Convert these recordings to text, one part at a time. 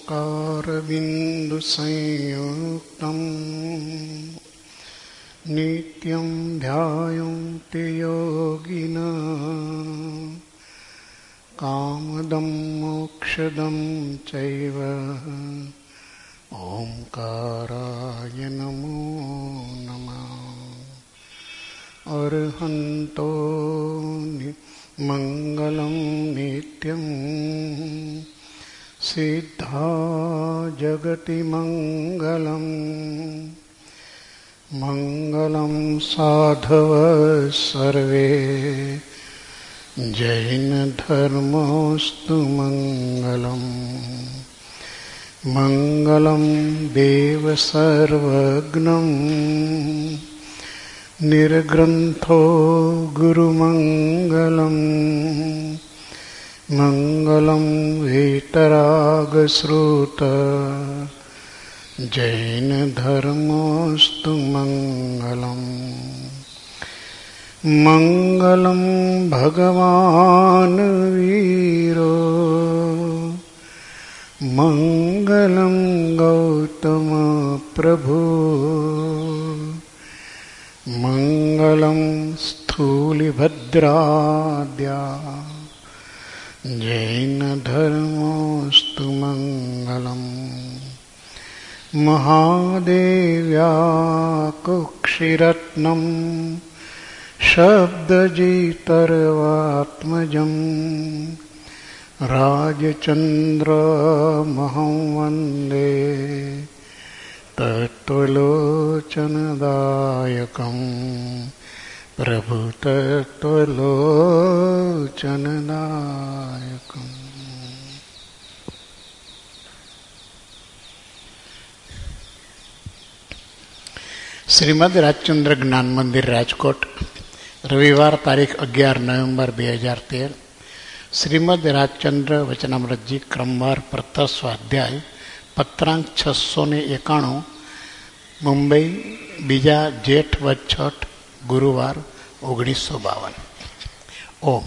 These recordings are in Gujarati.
कारविन्दु संयुक्तम् नित्यं ध्यायन्ति योगिनः कामदं मोक्षदं चैव ओंकाराय नमो नमः। अर्हन्तो मंगलं नित्यं सिद्धा जगति मंगलं मंगलं साधव सर्वे जैन धर्मोस्तु मंगलम् मंगलं देव सर्वज्ञं निर्ग्रंथो गुरुमंगलं मंगलं वीतरागश्रुत जैन धर्मोस्तु मंगलम् मंगलं भगवान् वीरो मंगलं गौतम प्रभु मंगलं स्थूलिभद्राद्या जैन धर्मोस्तु मंगलम् महादेव्या कुक्षिरत्नं शब्दजितर्वात्मजं राजचन्द्रमहं वन्दे तत्त्वलोचनदायकं प्रभु तत्त्वलोचनदायकम्। શ્રીમદ રાજચંદ્ર જ્ઞાન મંદિર રાજકોટ, રવિવાર તારીખ 11 નવેમ્બર 2013. શ્રીમદ રાજચંદ્ર વચનામૃતજી ક્રમવાર પ્રતઃ સ્વાધ્યાય પત્રાંક 691, મુંબઈ, બીજા જેઠ વદ છઠ, ગુરુવાર 1952. ઓમ.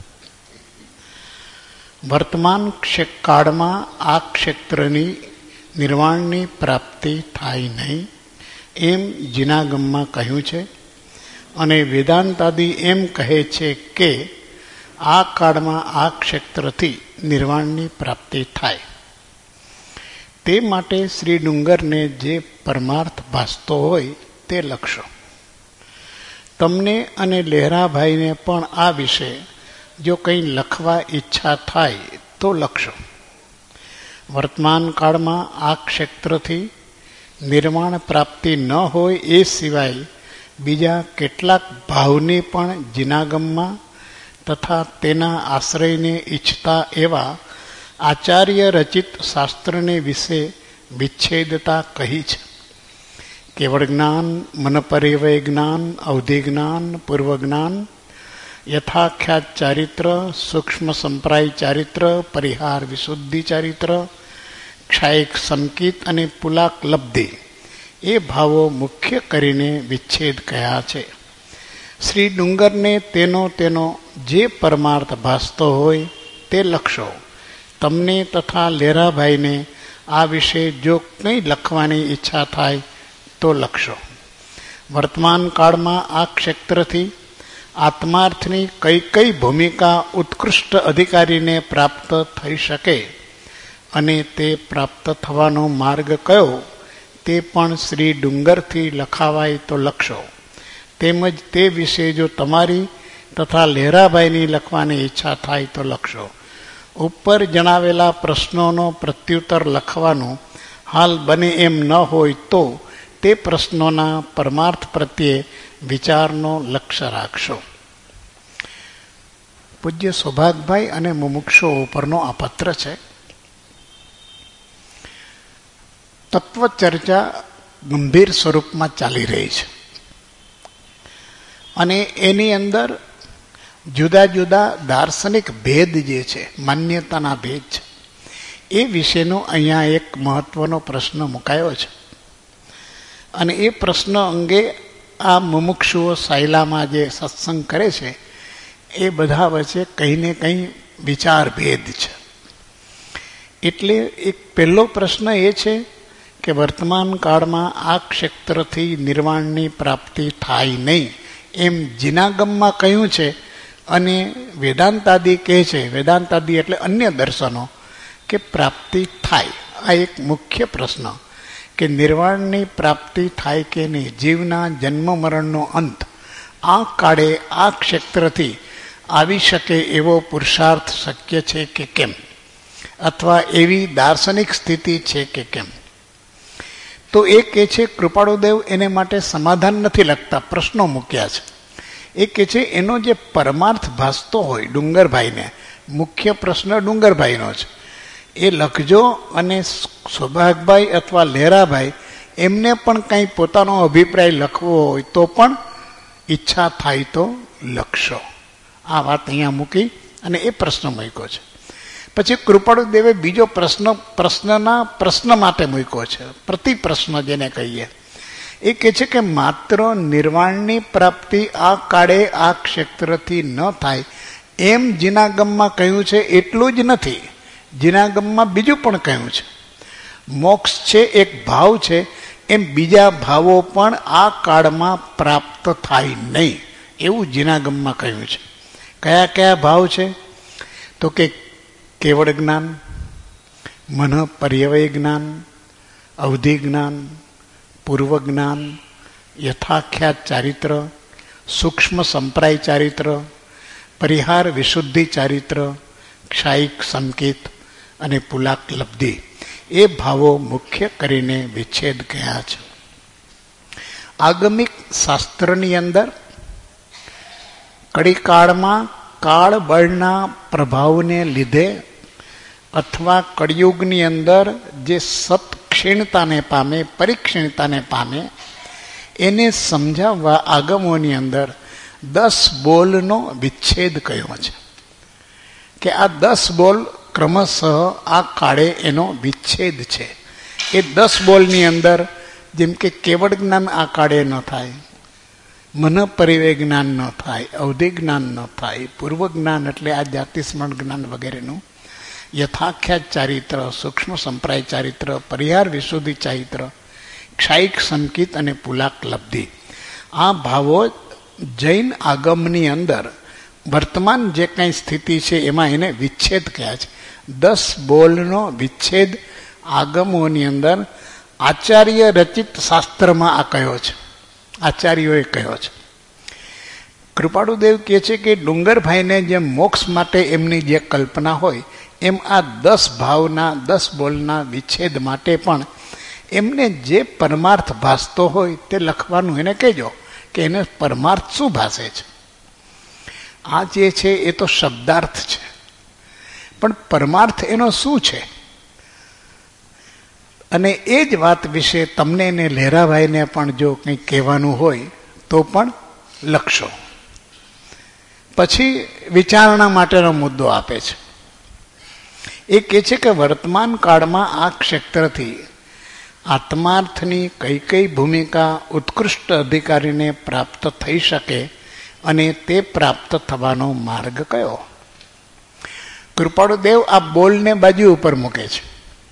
વર્તમાન કાળમાં આ ક્ષેત્રની નિર્વાણની પ્રાપ્તિ થાય નહીં એમ જીનાગમમાં કહ્યું છે, અને વેદાંતાદિ એમ કહે છે કે આ કાળમાં આ ક્ષેત્રથી નિર્વાણની પ્રાપ્તિ થાય. તે માટે શ્રી ડુંગરને જે પરમાર્થ ભાસતો હોય તે લખશો. તમને અને લહેરાભાઈને પણ આ વિશે જો કંઈ લખવા ઈચ્છા થાય તો લખશો. વર્તમાન કાળમાં આ ક્ષેત્રથી નિર્વાણ પ્રાપ્તિ ન હોય એ સિવાય બીજા કેટલાક ભાવની પણ જીનાગમમાં તથા તેના આશ્રયને ઈચ્છતા એવા આચાર્ય રચિત શાસ્ત્રને વિશે વિચ્છેદતા કહી છે. કેવળ જ્ઞાન, મનપરિવય જ્ઞાન, અવધિ જ્ઞાન, પૂર્વ જ્ઞાન, યથાખ્યાત ચારિત્ર, સૂક્ષ્મ સંપ્રાય ચારિત્ર, પરિહાર વિશુદ્ધિ ચારિત્ર, ક્ષાયિક સંકિત અને પુલાક લબ્ધિ એ ભાવો મુખ્ય કરીને વિચ્છેદ કહ્યા છે. શ્રી ડુંગરને તેનો જે પરમાર્થ ભાસતો હોય તે લખશો. તમને તથા લેરાભાઈને આ વિશે જો કંઈ લખવાની ઈચ્છા થાય તો લખશો. વર્તમાન કાળમાં આ ક્ષેત્રથી આત્માર્થની કઈ કઈ ભૂમિકા ઉત્કૃષ્ટ અધિકારીને પ્રાપ્ત થઈ શકે અને તે પ્રાપ્ત થવાનો માર્ગ કયો તે પણ શ્રી ડુંગરથી લખાવાય તો લખશો. તેમજ તે વિશે જો તમારી તથા લહેરાભાઈની લખવાની ઈચ્છા થાય તો લખશો. ઉપર જણાવેલા પ્રશ્નોનો પ્રત્યુત્તર લખવાનું હાલ બને એમ ન હોય તો તે પ્રશ્નોના પરમાર્થ પ્રત્યે વિચારનો લક્ષ્ય રાખશો. પૂજ્ય સૌભાગભાઈ અને મુમુક્ષો ઉપરનો આ પત્ર છે. તત્વચર્ચા ગંભીર સ્વરૂપમાં ચાલી રહી છે અને એની અંદર જુદા જુદા દાર્શનિક ભેદ જે છે, માન્યતાના ભેદ છે, એ વિશેનો અહીંયા એક મહત્વનો પ્રશ્ન મુકાયો છે. અને એ પ્રશ્ન અંગે આ મુમુક્ષુઓ સાયલામાં જે સત્સંગ કરે છે એ બધા વચ્ચે કંઈ ને કંઈ વિચાર ભેદ છે. એટલે એક પહેલો પ્રશ્ન એ છે કે વર્તમાન કાળમાં આ ક્ષેત્રથી નિર્વાણની પ્રાપ્તિ થાય નહીં એમ જીનાગમમાં કહ્યું છે અને વેદાંતાદિ કહે છે, વેદાંતાદિ એટલે અન્ય દર્શનો, કે પ્રાપ્તિ થાય. આ એક મુખ્ય પ્રશ્ન કે નિર્વાણની પ્રાપ્તિ થાય કે નહીં, જીવના જન્મ મરણનો અંત આ કાળે આ ક્ષેત્રથી આવી શકે એવો પુરુષાર્થ શક્ય છે કે કેમ, અથવા એવી દાર્શનિક સ્થિતિ છે કે કેમ. તો એ કહે છે કૃપાળુદેવ એને માટે સમાધાન નથી લખતા, પ્રશ્નો મૂક્યા છે. એ કહે છે એનો જે પરમાર્થ ભાસતો હોય ડુંગરભાઈને, મુખ્ય પ્રશ્ન ડુંગરભાઈનો છે, એ લખજો. અને સૌભાગભાઈ અથવા લહેરાભાઈ એમને પણ કંઈ પોતાનો અભિપ્રાય લખવો હોય તો પણ ઈચ્છા થાય તો લખશો. આ વાત અહીંયા મૂકી અને એ પ્રશ્ન મૂક્યો છે. પછી કૃપાળુદેવે બીજો પ્રશ્ન માટે મૂક્યો છે, પ્રતિ પ્રશ્ન જેને કહીએ. એ કહે છે કે માત્ર નિર્વાણની પ્રાપ્તિ આ કાળે આ ક્ષેત્રથી ન થાય એમ જીનાગમમાં કહ્યું છે એટલું જ નથી, જીનાગમમાં બીજું પણ કહ્યું છે. મોક્ષ છે એક ભાવ છે, એમ બીજા ભાવો પણ આ કાળમાં પ્રાપ્ત થાય નહીં એવું જીનાગમમાં કહ્યું છે. કયા કયા ભાવ છે? તો કે કેવળ જ્ઞાન, મન પર્યવય જ્ઞાન, અવધિ જ્ઞાન, પૂર્વ જ્ઞાન, યથાખ્યાત ચારિત્ર, સૂક્ષ્મ સંપ્રાય ચારિત્ર, પરિહાર વિશુદ્ધિ ચારિત્ર, ક્ષાયિક સંકેત અને પુલાક લબ્ધિ. એ ભાવો મુખ્ય કરીને વિચ્છેદ ગયા છે. આગમિક શાસ્ત્રની અંદર કડીકાળમાં કાળ બળના પ્રભાવને લીધે અથવા કળિયુગની અંદર જે સત ક્ષીણતાને પામે, પરિક્ષીણતાને પામે, એને સમજાવવા આગમોની અંદર 10 બોલનો વિચ્છેદ કયો છે કે આ 10 બોલ ક્રમશઃ આ કાળે એનો વિચ્છેદ છે. એ 10 બોલની અંદર જેમ કે કેવળ જ્ઞાન આ કાળે ન થાય, મન પરિવય જ્ઞાન ન થાય, અવધિ જ્ઞાન ન થાય, પૂર્વ જ્ઞાન એટલે આ જાતિ સ્મરણ જ્ઞાન વગેરેનું, યથાખ્યાત ચારિત્ર, સૂક્ષ્મ સંપ્રાય ચારિત્ર, પરિહાર વિશુદ્ધિ ચારિત્ર, ક્ષાયિક સંકિત અને પુલાક લબ્ધિ. આ ભાવો જૈન આગમની અંદર વર્તમાન જે કંઈ સ્થિતિ છે એમાં એને વિચ્છેદ કહ્યા છે. 10 બોલનો વિચ્છેદ આગમોની અંદર આચાર્ય રચિત શાસ્ત્રમાં આ કયો છે, આચાર્યોએ કયો છે. કૃપાળુદેવ કહે છે કે ડુંગરભાઈને જેમ મોક્ષ માટે એમની જે કલ્પના હોય એમ આ 10 ભાવના 10 બોલના વિચ્છેદ માટે પણ એમને જે પરમાર્થ ભાસતો હોય તે લખવાનું એને કહેજો કે એને પરમાર્થ શું ભાસે છે. આ જે છે એ તો શબ્દાર્થ છે, પણ પરમાર્થ એનો શું છે? અને એ જ વાત વિશે તમને ને લહેરાભાઈને પણ જો કંઈ કહેવાનું હોય તો પણ લખશો. પછી વિચારણા માટેનો મુદ્દો આપે છે. એ કહે છે કે વર્તમાન કાળમાં આ ક્ષેત્રથી આત્માર્થની કઈ કઈ ભૂમિકા ઉત્કૃષ્ટ અધિકારીને પ્રાપ્ત થઈ શકે અને તે પ્રાપ્ત થવાનો માર્ગ કયો? કૃપાળુદેવ આ બોલને બાજુ ઉપર મૂકે છે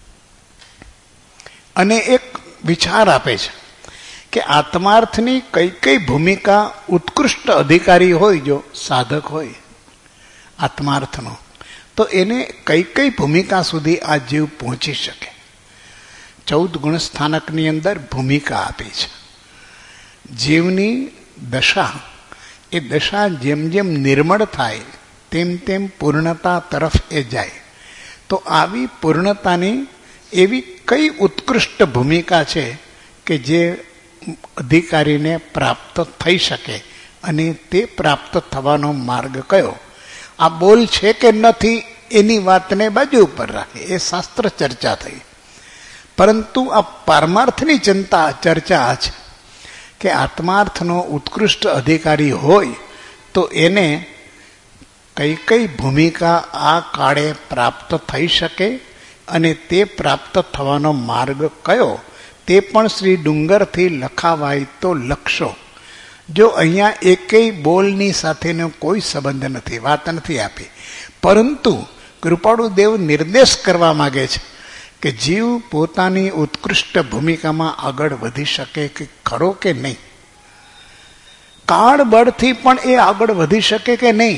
અને એક વિચાર આપે છે કે આત્માર્થની કઈ કઈ ભૂમિકા ઉત્કૃષ્ટ અધિકારી હોય, જો સાધક હોય આત્માર્થનો, તો એને કઈ કઈ ભૂમિકા સુધી આ જીવ પહોંચી શકે. 14 ગુણ સ્થાનકની અંદર ભૂમિકા આપી છે. જીવની દશા, એ દશા જેમ જેમ નિર્મળ થાય તેમ તેમ પૂર્ણતા તરફ એ જાય. તો આવી પૂર્ણતાની એવી કઈ ઉત્કૃષ્ટ ભૂમિકા છે કે જે અધિકારીને પ્રાપ્ત થઈ શકે અને તે પ્રાપ્ત થવાનો માર્ગ કયો? આ બોલ છે કે નથી એની વાતને બાજુ ઉપર રાખે, એ શાસ્ત્ર ચર્ચા થઈ. પરંતુ આ પારમાર્થની ચર્ચા છે કે આત્માર્થનો ઉત્કૃષ્ટ અધિકારી હોય તો એને કઈ કઈ ભૂમિકા આ કાળે પ્રાપ્ત થઈ શકે અને તે પ્રાપ્ત થવાનો માર્ગ કયો, તે પણ શ્રી ડુંગરથી લખાવાય તો લખશો. જો અહીંયા એકેય બોલની સાથેનો કોઈ સંબંધ નથી, વાત નથી આપી, પરંતુ કૃપાળુ દેવ નિર્દેશ કરવા માંગે છે કે જીવ પોતાની ઉત્કૃષ્ટ ભૂમિકામાં આગળ વધી શકે કે ખરો કે નહીં. કાળ બળથી પણ એ આગળ વધી શકે કે નહીં.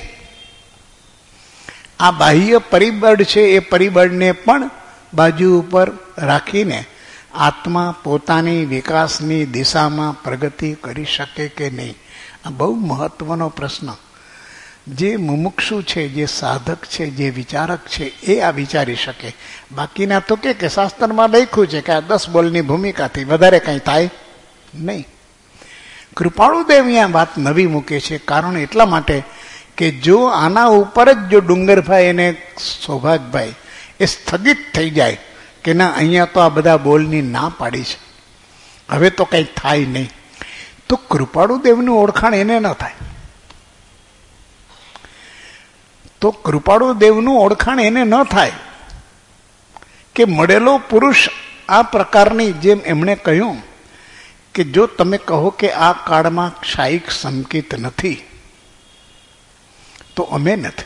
આ બાહ્ય પરિબળ છે, એ પરિબળને પણ બાજુ ઉપર રાખીને આત્મા પોતાની વિકાસની દિશામાં પ્રગતિ કરી શકે કે નહીં. આ બહુ મહત્વનો પ્રશ્ન. જે મુમુક્ષુ છે, જે સાધક છે, જે વિચારક છે, એ આ વિચારી શકે. બાકીના તો કે શાસ્ત્રમાં લખ્યું છે કે આ 10 બોલની ભૂમિકાથી વધારે કંઈ થાય નહીં. કૃપાળુદેવ અહીંયા વાત નવી મૂકે છે. કારણ એટલા માટે કે જો આના ઉપર જ જો ડુંગરભાઈ અને સૌભાગભાઈ એ સ્થગિત થઈ જાય કે ના, અહીંયા તો આ બધા બોલની ના પાડી છે, હવે તો કંઈ થાય નહીં, તો કૃપાળુદેવનું ઓળખાણ એને ન થાય. તો કૃપાળુદેવનું ઓળખાણ એને ન થાય કે મળેલો પુરુષ આ પ્રકારની, જેમ એમણે કહ્યું કે જો તમે કહો કે આ કાળમાં ક્ષાયિક સંકેત નથી, તો અમે નથી.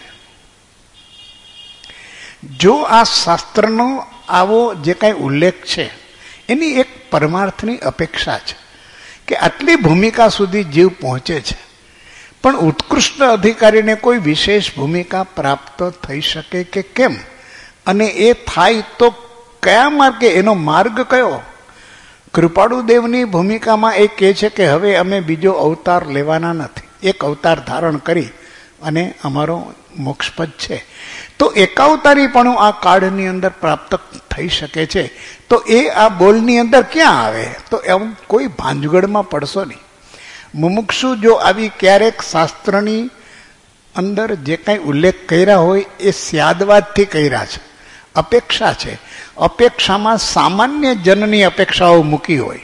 જો આ શાસ્ત્રનો આવો જે કાંઈ ઉલ્લેખ છે એની એક પરમાર્થની અપેક્ષા છે કે આટલી ભૂમિકા સુધી જીવ પહોંચે છે, પણ ઉત્કૃષ્ટ અધિકારીને કોઈ વિશેષ ભૂમિકા પ્રાપ્ત થઈ શકે કે કેમ, અને એ થાય તો કયા માર્ગે, એનો માર્ગ કયો. કૃપાળુદેવની ભૂમિકામાં એ કહે છે કે હવે અમે બીજો અવતાર લેવાના નથી, એક અવતાર ધારણ કરી અને અમારો મોક્ષપદ છે. તો એકાવતારીપણું આ કાળની અંદર પ્રાપ્ત થઈ શકે છે. તો એ આ બોલની અંદર ક્યાં આવે? તો એમ કોઈ ભાંજગડમાં પડશો નહીં. મુમુક્ષુ જો આવી ક્યારેક શાસ્ત્રની અંદર જે કાંઈ ઉલ્લેખ કર્યા હોય એ સ્યાદવાદથી કર્યા છે, અપેક્ષા છે. અપેક્ષામાં સામાન્ય જનની અપેક્ષાઓ મૂકી હોય,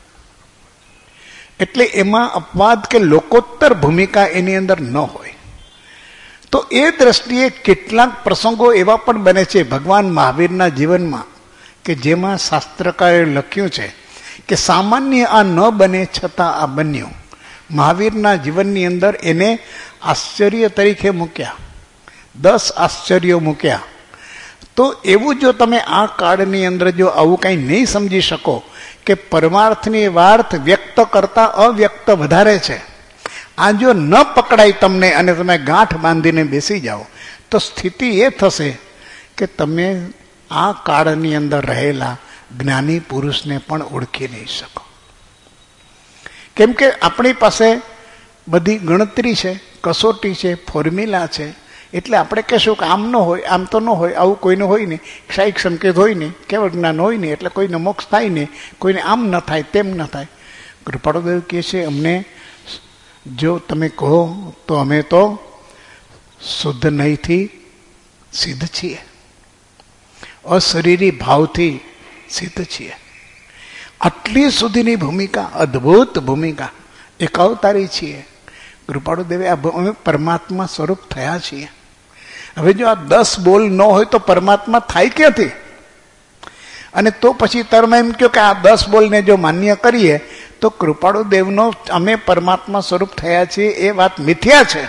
એટલે એમાં અપવાદ કે લોકોત્તર ભૂમિકા એની અંદર ન હોય. તો એ દ્રષ્ટિએ કેટલાક પ્રસંગો એવા પણ બને છે ભગવાન મહાવીરના જીવનમાં કે જેમાં શાસ્ત્રકારે લખ્યું છે કે સામાન્ય આ ન બને છતાં આ બન્યું. મહાવીરના જીવનની અંદર એને આશ્ચર્ય તરીકે મૂક્યા, 10 આશ્ચર્યો મૂક્યા. તો એવું જો તમે આ કાળની અંદર જો આવું કંઈ નહીં સમજી શકો કે પરમાર્થની વાત વ્યક્ત કરતા અવ્યક્ત વધારે છે, આ જો ન પકડાય તમને અને તમે ગાંઠ બાંધીને બેસી જાઓ, તો સ્થિતિ એ થશે કે તમે આ કાળની અંદર રહેલા જ્ઞાની પુરુષને પણ ઓળખી નહીં શકો. કેમ કે આપણી પાસે બધી ગણતરી છે, કસોટી છે, ફોર્મ્યુલા છે. એટલે આપણે કહેશું કે આમ ન હોય, આમ તો ન હોય, આવું કોઈને હોય નહીં, ક્ષાયિક સંકેત હોય નહીં, કેવળ જ્ઞાન હોય નહીં, એટલે કોઈને મોક્ષ થાય નહીં, કોઈને આમ ન થાય, તેમ ન થાય. કૃપાળુદેવ કહે છે અમને જો તમે કહો તો અમે તો શુદ્ધ નહીંથી સિદ્ધ છીએ, અશરીરી ભાવથી સિદ્ધ છીએ. આટલી સુધીની ભૂમિકા, અદ્ભુત ભૂમિકા, એકાવતારી છીએ. કૃપાળુદેવે અમે પરમાત્મા સ્વરૂપ થયા છીએ. હવે જો આ 10 બોલ ન હોય તો પરમાત્મા થાય ક્યાંથી? અને તો પછી તમે એમ કહો કે આ 10 બોલને જો માન્ય કરીએ તો કૃપાળુદેવનો અમે પરમાત્મા સ્વરૂપ થયા છીએ એ વાત મિથ્યા છે.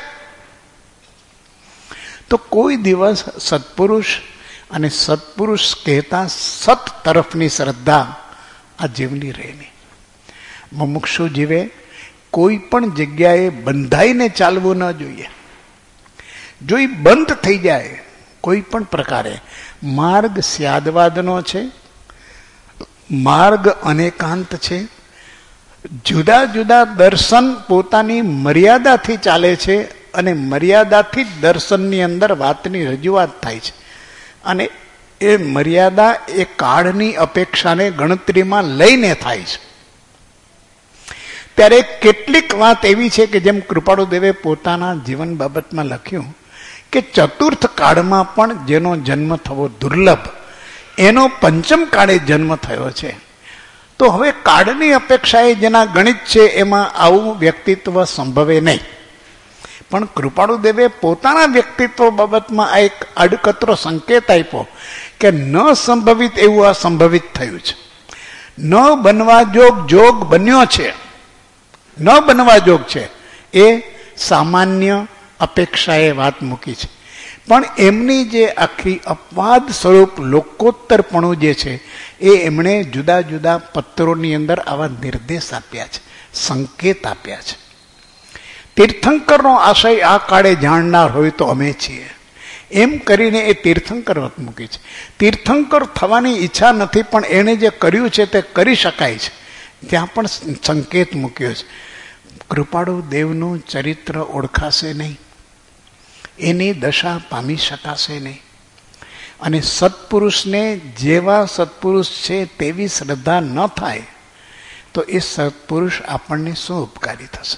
તો કોઈ દિવસ સત્પુરુષ અને સત્પુરુષ કહેતા સત તરફની શ્રદ્ધા આ જીવની રહે નહીં. મુમુક્ષુ જીવે કોઈ પણ જગ્યાએ બંધાઈને ચાલવું ન જોઈએ. જો એ બંધ થઈ જાય કોઈ પણ પ્રકારે, માર્ગ સ્યાદવાદનો છે, માર્ગ અનેકાંત છે. જુદા જુદા દર્શન પોતાની મર્યાદાથી ચાલે છે અને મર્યાદાથી જ દર્શનની અંદર વાતની રજૂઆત થાય છે. અને એ મર્યાદા એ કાળની અપેક્ષાને ગણતરીમાં લઈને થાય છે. ત્યારે કેટલીક વાત એવી છે કે જેમ કૃપાળુદેવે પોતાના જીવન બાબતમાં લખ્યું કે ચતુર્થ કાળમાં પણ જેનો જન્મ થવો દુર્લભ, એનો પંચમ કાળે જન્મ થયો છે. તો હવે કાળની અપેક્ષાએ જેના ગણિત છે એમાં આવું વ્યક્તિત્વ સંભવે નહીં. પણ કૃપાળુદેવે પોતાના વ્યક્તિત્વ બાબતમાં આ એક અડકતરો સંકેત આપ્યો કે ન સંભવિત એવું આ સંભવિત થયું છે. ન બનવા જોગ બન્યો છે, ન બનવા જોગ છે, એ સામાન્ય અપેક્ષાએ વાત મૂકી છે. પણ એમની જે આખી અપવાદ સ્વરૂપ લોકોત્તરપણું જે છે એ એમણે જુદા જુદા પત્રોની અંદર આવા નિર્દેશ આપ્યા છે, સંકેત આપ્યા છે. તીર્થંકરનો આશય આ કાળે જાણનાર હોય તો અમે છીએ એમ કરીને એ તીર્થંકર વત મૂકી છે. તીર્થંકર થવાની ઈચ્છા નથી, પણ એણે જે કર્યું છે તે કરી શકાય છે, ત્યાં પણ સંકેત મૂક્યો છે. કૃપાળુ દેવનું ચરિત્ર ઓળખાશે નહીં, એની દશા પામી શકાશે નહીં. અને સત્પુરુષને જેવા સત્પુરુષ છે તેવી શ્રદ્ધા ન થાય તો એ સત્પુરુષ આપણને શું ઉપકારી થશે?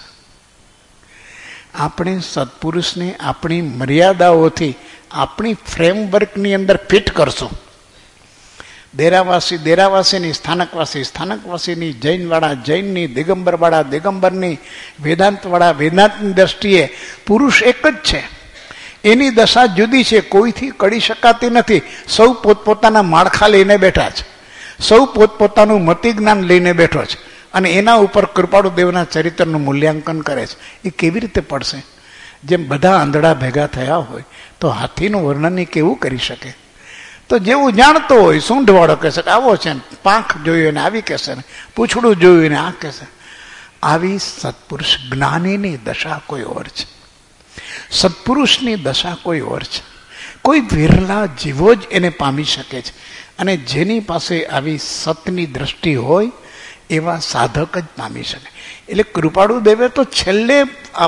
આપણે સત્પુરુષને આપણી મર્યાદાઓથી આપણી ફ્રેમવર્કની અંદર ફિટ કરશું. દેરાવાસી દેરાવાસીની, સ્થાનકવાસી સ્થાનકવાસીની, જૈનવાળા જૈનની, દિગંબરવાળા દિગંબરની, વેદાંતવાળા વેદાંતની દ્રષ્ટિએ પુરુષ એક જ છે. એની દશા જુદી છે, કોઈથી કડી શકાતી નથી. સૌ પોતપોતાના માળખા લઈને બેઠા છે, સૌ પોતપોતાનું મતિ જ્ઞાન લઈને બેઠો છે, અને એના ઉપર કૃપાળુ દેવના ચરિત્રનું મૂલ્યાંકન કરે છે. એ કેવી રીતે પડશે? જેમ બધા આંધળા ભેગા થયા હોય તો હાથીનું વર્ણન કેવું કરી શકે? તો જેવું જાણતો હોય, સૂંઢવાળો કહેશે કે આવો છે, પાંખ જોયું ને આવી કહેશે, ને પૂછડું જોયું ને આ કહેશે. આવી સત્પુરુષ જ્ઞાનીની દશા કોઈ ઓર છે, સત્પુરુષની દશા કોઈ ઓર છે. કોઈ વિરલા જીવો જ એને પામી શકે છે. અને જેની પાસે આવી સતની દ્રષ્ટિ હોય એવા સાધક જ પામી શકે. એટલે કૃપાળુ દેવે તો છેલ્લે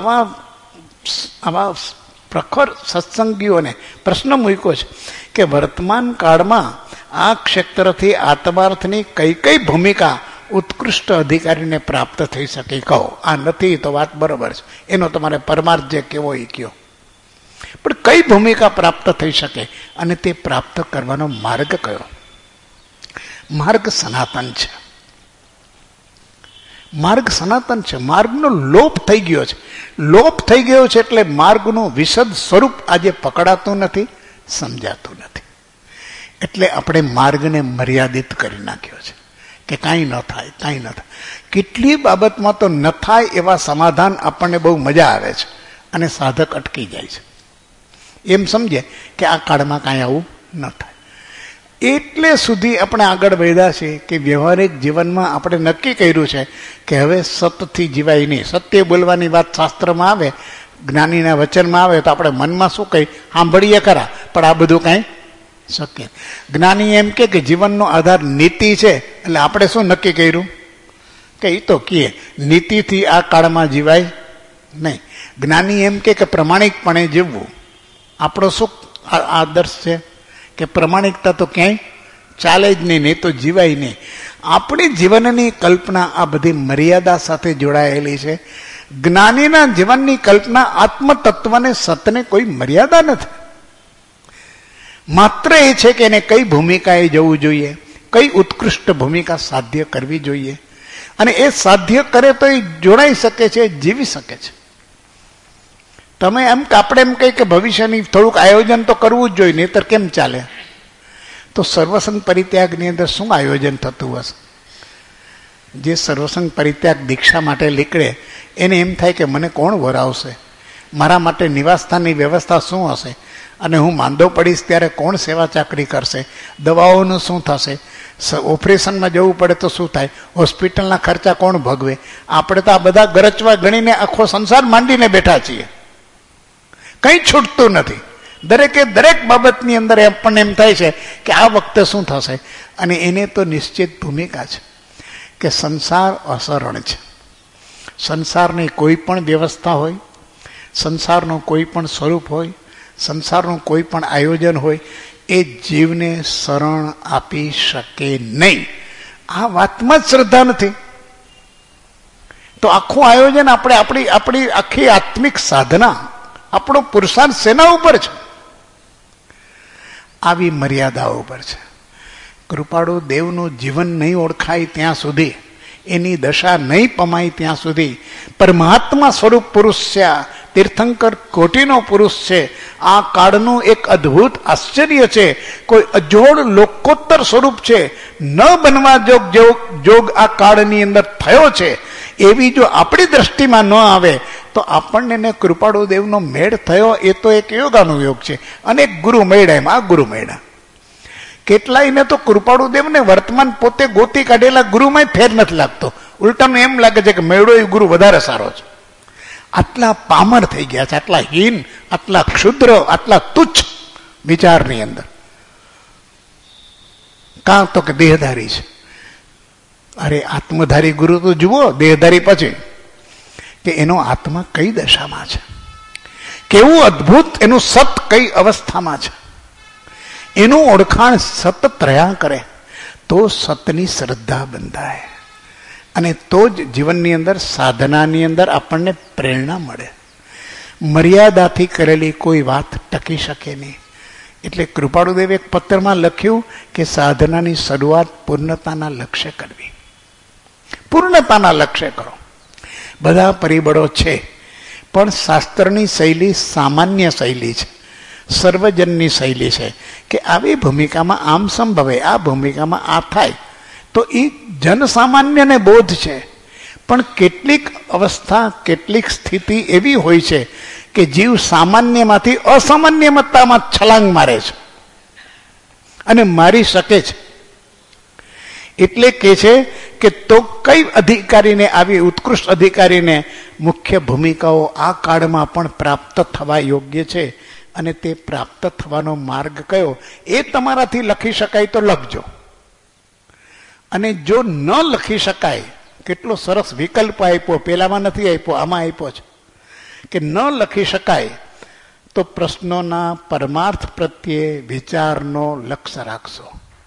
આવા પ્રખર સત્સંગીઓને પ્રશ્ન મૂક્યો છે કે વર્તમાન કાળમાં આ ક્ષેત્રથી આત્માર્થની કઈ કઈ ભૂમિકા ઉત્કૃષ્ટ અધિકારીને પ્રાપ્ત થઈ શકે કહો. આ નથી તો વાત બરોબર છે, એનો તમારે પરમાર્થ જે કેવો એ કયો, પણ કઈ ભૂમિકા પ્રાપ્ત થઈ શકે અને તે પ્રાપ્ત કરવાનો માર્ગ કયો? માર્ગ સનાતન છે, માર્ગ સનાતન છે. માર્ગનો લોપ થઈ ગયો છે. લોપ થઈ ગયો છે એટલે માર્ગનું વિશદ સ્વરૂપ આજે પકડાતું નથી, સમજાતું નથી. એટલે આપણે માર્ગને મર્યાદિત કરી નાખ્યો છે કે કાંઈ ન થાય, કાંઈ ન થાય. કેટલી બાબતમાં તો ન થાય એવા સમાધાન આપણને બહુ મજા આવે છે અને સાધક અટકી જાય છે. એમ સમજે કે આ કાળમાં કાંઈ આવું ન થાય. એટલે સુધી આપણે આગળ વધ્યા છે કે વ્યવહારિક જીવનમાં આપણે નક્કી કર્યું છે કે હવે સતથી જીવાય નહીં. સત્ય બોલવાની વાત શાસ્ત્રમાં આવે, જ્ઞાનીના વચનમાં આવે તો આપણે મનમાં શું કહી સાંભળીએ ખરા, પણ આ બધું કાંઈ શક્ય. જ્ઞાની એમ કે જીવનનો આધાર નીતિ છે, એટલે આપણે શું નક્કી કર્યું કે એ તો કીએ નીતિથી આ કાળમાં જીવાય નહીં. જ્ઞાની એમ કે પ્રમાણિકપણે જીવવું આપણો શું આદર્શ છે કે પ્રમાણિકતા તો ક્યાંય ચાલે જ નહીં, નહીં તો જીવાય નહીં. આપણી જીવનની કલ્પના આ બધી મર્યાદા સાથે જોડાયેલી છે. જ્ઞાનીના જીવનની કલ્પના આત્મતત્વને, સતને કોઈ મર્યાદા નથી. માત્ર એ છે કે એને કઈ ભૂમિકાએ જવું જોઈએ, કઈ ઉત્કૃષ્ટ ભૂમિકા સાધ્ય કરવી જોઈએ, અને એ સાધ્ય કરે તો એ જોડાઈ શકે છે, જીવી શકે છે. તમે એમ કે આપણે એમ કહીએ કે ભવિષ્યની થોડુંક આયોજન તો કરવું જ જોઈએ, નહીતર કેમ ચાલે? તો સર્વસંગ પરિત્યાગની અંદર શું આયોજન થતું હશે? જે સર્વસંગ પરિત્યાગ દીક્ષા માટે નીકળે એને એમ થાય કે મને કોણ વરાવશે, મારા માટે નિવાસસ્થાનની વ્યવસ્થા શું હશે, અને હું માંદો પડીશ ત્યારે કોણ સેવા ચાકરી કરશે, દવાઓનું શું થશે, ઓપરેશનમાં જવું પડે તો શું થાય, હોસ્પિટલના ખર્ચા કોણ ભોગવે? આપણે તો આ બધા ગરચવા ગણીને આખો સંસાર માંડીને બેઠા છીએ, કંઈ છૂટતું નથી. દરેકે દરેક બાબતની અંદર આપણને એમ થાય છે કે આ વખતે શું થશે. અને એને તો નિશ્ચિત ભૂમિકા છે કે સંસાર અસરણ છે. સંસારની કોઈ પણ વ્યવસ્થા હોય, સંસારનું કોઈ પણ સ્વરૂપ હોય, સંસારનું કોઈ પણ આયોજન હોય, એ જીવને શરણ આપી શકે નહીં. આ વાતમાં જ શ્રદ્ધા નથી તો આખું આયોજન આપણી આખી આત્મિક સાધના, આપણો પુરુષાર્થ શેના ઉપર છે? આવી મર્યાદાઓ ઉપર છે. કૃપાળુ દેવનું જીવન નહીં ઓળખાય ત્યાં સુધી, એની દશા નહીં પમાય ત્યાં સુધી પરમાત્મા સ્વરૂપ પુરુષ છે, તીર્થંકર કોટીનો પુરુષ છે. આ કાળનું એક અદ્ભુત આશ્ચર્ય છે, કોઈ અજોડ લોકોત્તર સ્વરૂપ છે. ન બનવા જોગ આ કાળની અંદર થયો છે. એવી જો આપણી દ્રષ્ટિમાં ન આવે તો તો આપણને ને કૃપાળુ દેવનો મેળ થયો એ તો એક યોગાનુયોગ છે, અને ગુરુ મેળા, એમ આ ગુરુ મેળા. કેટલાયને તો કૃપાળુ દેવને વર્તમાન પોતે ગોતી કાઢેલા ગુરુમાં ફેર નથી લાગતો, ઉલટાનું એમ લાગે છે કે મેળો એ ગુરુ વધારે સારો છે. આટલા પામર થઈ ગયા છે, આટલા હીન, આટલા ક્ષુદ્ર, આટલા તુચ્છ વિચારની અંદર. કાં તો કે દેહધારી છે. અરે આત્મધારી ગુરુ તો જુઓ, દેહધારી પછી કે એનો આત્મા કઈ દશામાં છે, કેવું અદ્ભુત એનું સત કઈ અવસ્થામાં છે, એનું ઓળખાણ સતત રહ્યા કરે તો સતની શ્રદ્ધા બંધાય, અને તો જ જીવનની અંદર સાધનાની અંદર આપણને પ્રેરણા મળે. મર્યાદાથી કરેલી કોઈ વાત ટકી શકે નહીં. એટલે કૃપાળુદેવે એક પત્રમાં લખ્યું કે સાધનાની શરૂઆત પૂર્ણતાના લક્ષ્ય કરવી. પૂર્ણતાના લક્ષ્ય કરો. બધા પરિબળો છે, પણ શાસ્ત્રની શૈલી સામાન્ય શૈલી છે, સર્વજનની શૈલી છે કે આવી ભૂમિકામાં આમ સંભવે, આ ભૂમિકામાં આ થાય. તો એ જનસામાન્યને બોધ છે, પણ કેટલીક અવસ્થા, કેટલીક સ્થિતિ એવી હોય છે કે જીવ સામાન્યમાંથી અસામાન્યતામાં છલાંગ મારે છે અને મારી શકે છે. એટલે કે છે કે તો કઈ અધિકારીને, આવી ઉત્કૃષ્ટ અધિકારીને મુખ્ય ભૂમિકાઓ આ કાળમાં પણ પ્રાપ્ત થવા યોગ્ય છે, અને તે પ્રાપ્ત થવાનો માર્ગ કયો એ તમારાથી લખી શકાય તો લખજો, અને જો ન લખી શકાય, કેટલો સરસ વિકલ્પ આપ્યો, પેલામાં નથી આપ્યો, આમાં આપ્યો છે કે ન લખી શકાય તો પ્રશ્નોના પરમાર્થ પ્રત્યે વિચારનો લક્ષ્ય રાખશો.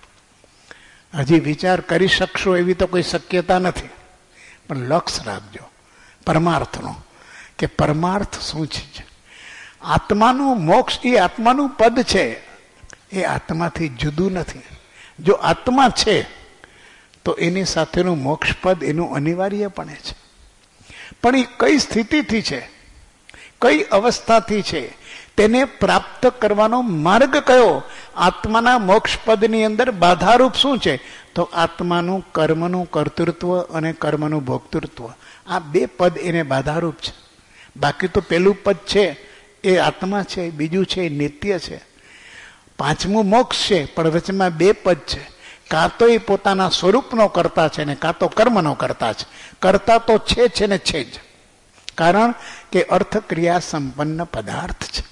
હજી વિચાર કરી શકશો એવી તો કોઈ શક્યતા નથી, પણ લક્ષ્ય રાખજો પરમાર્થનો, કે પરમાર્થ શું છે. આત્માનું મોક્ષ એ આત્માનું પદ છે, એ આત્માથી જુદું નથી. જો આત્મા છે તો એની સાથેનું મોક્ષ પદ એનું અનિવાર્યપણે છે, પણ એ કઈ સ્થિતિથી છે, કઈ અવસ્થાથી છે, તેને પ્રાપ્ત કરવાનો માર્ગ કયો, આત્માના મોક્ષ પદની અંદર બાધારૂપ શું છે, તો આત્માનું કર્મનું કર્તૃત્વ અને કર્મનું ભોક્તૃત્વ, આ બે પદ એને બાધારૂપ છે. બાકી તો પેલું પદ છે એ આત્મા છે, બીજું છે એ નિત્ય છે, પાંચમું મોક્ષ છે, પણ વચમાં બે પદ છે. કાં તો એ પોતાના સ્વરૂપનો કરતા છે ને કાં તો કર્મનો કરતા છે. કરતા તો છે ને છે જ, કારણ કે અર્થક્રિયા સંપન્ન પદાર્થ છે.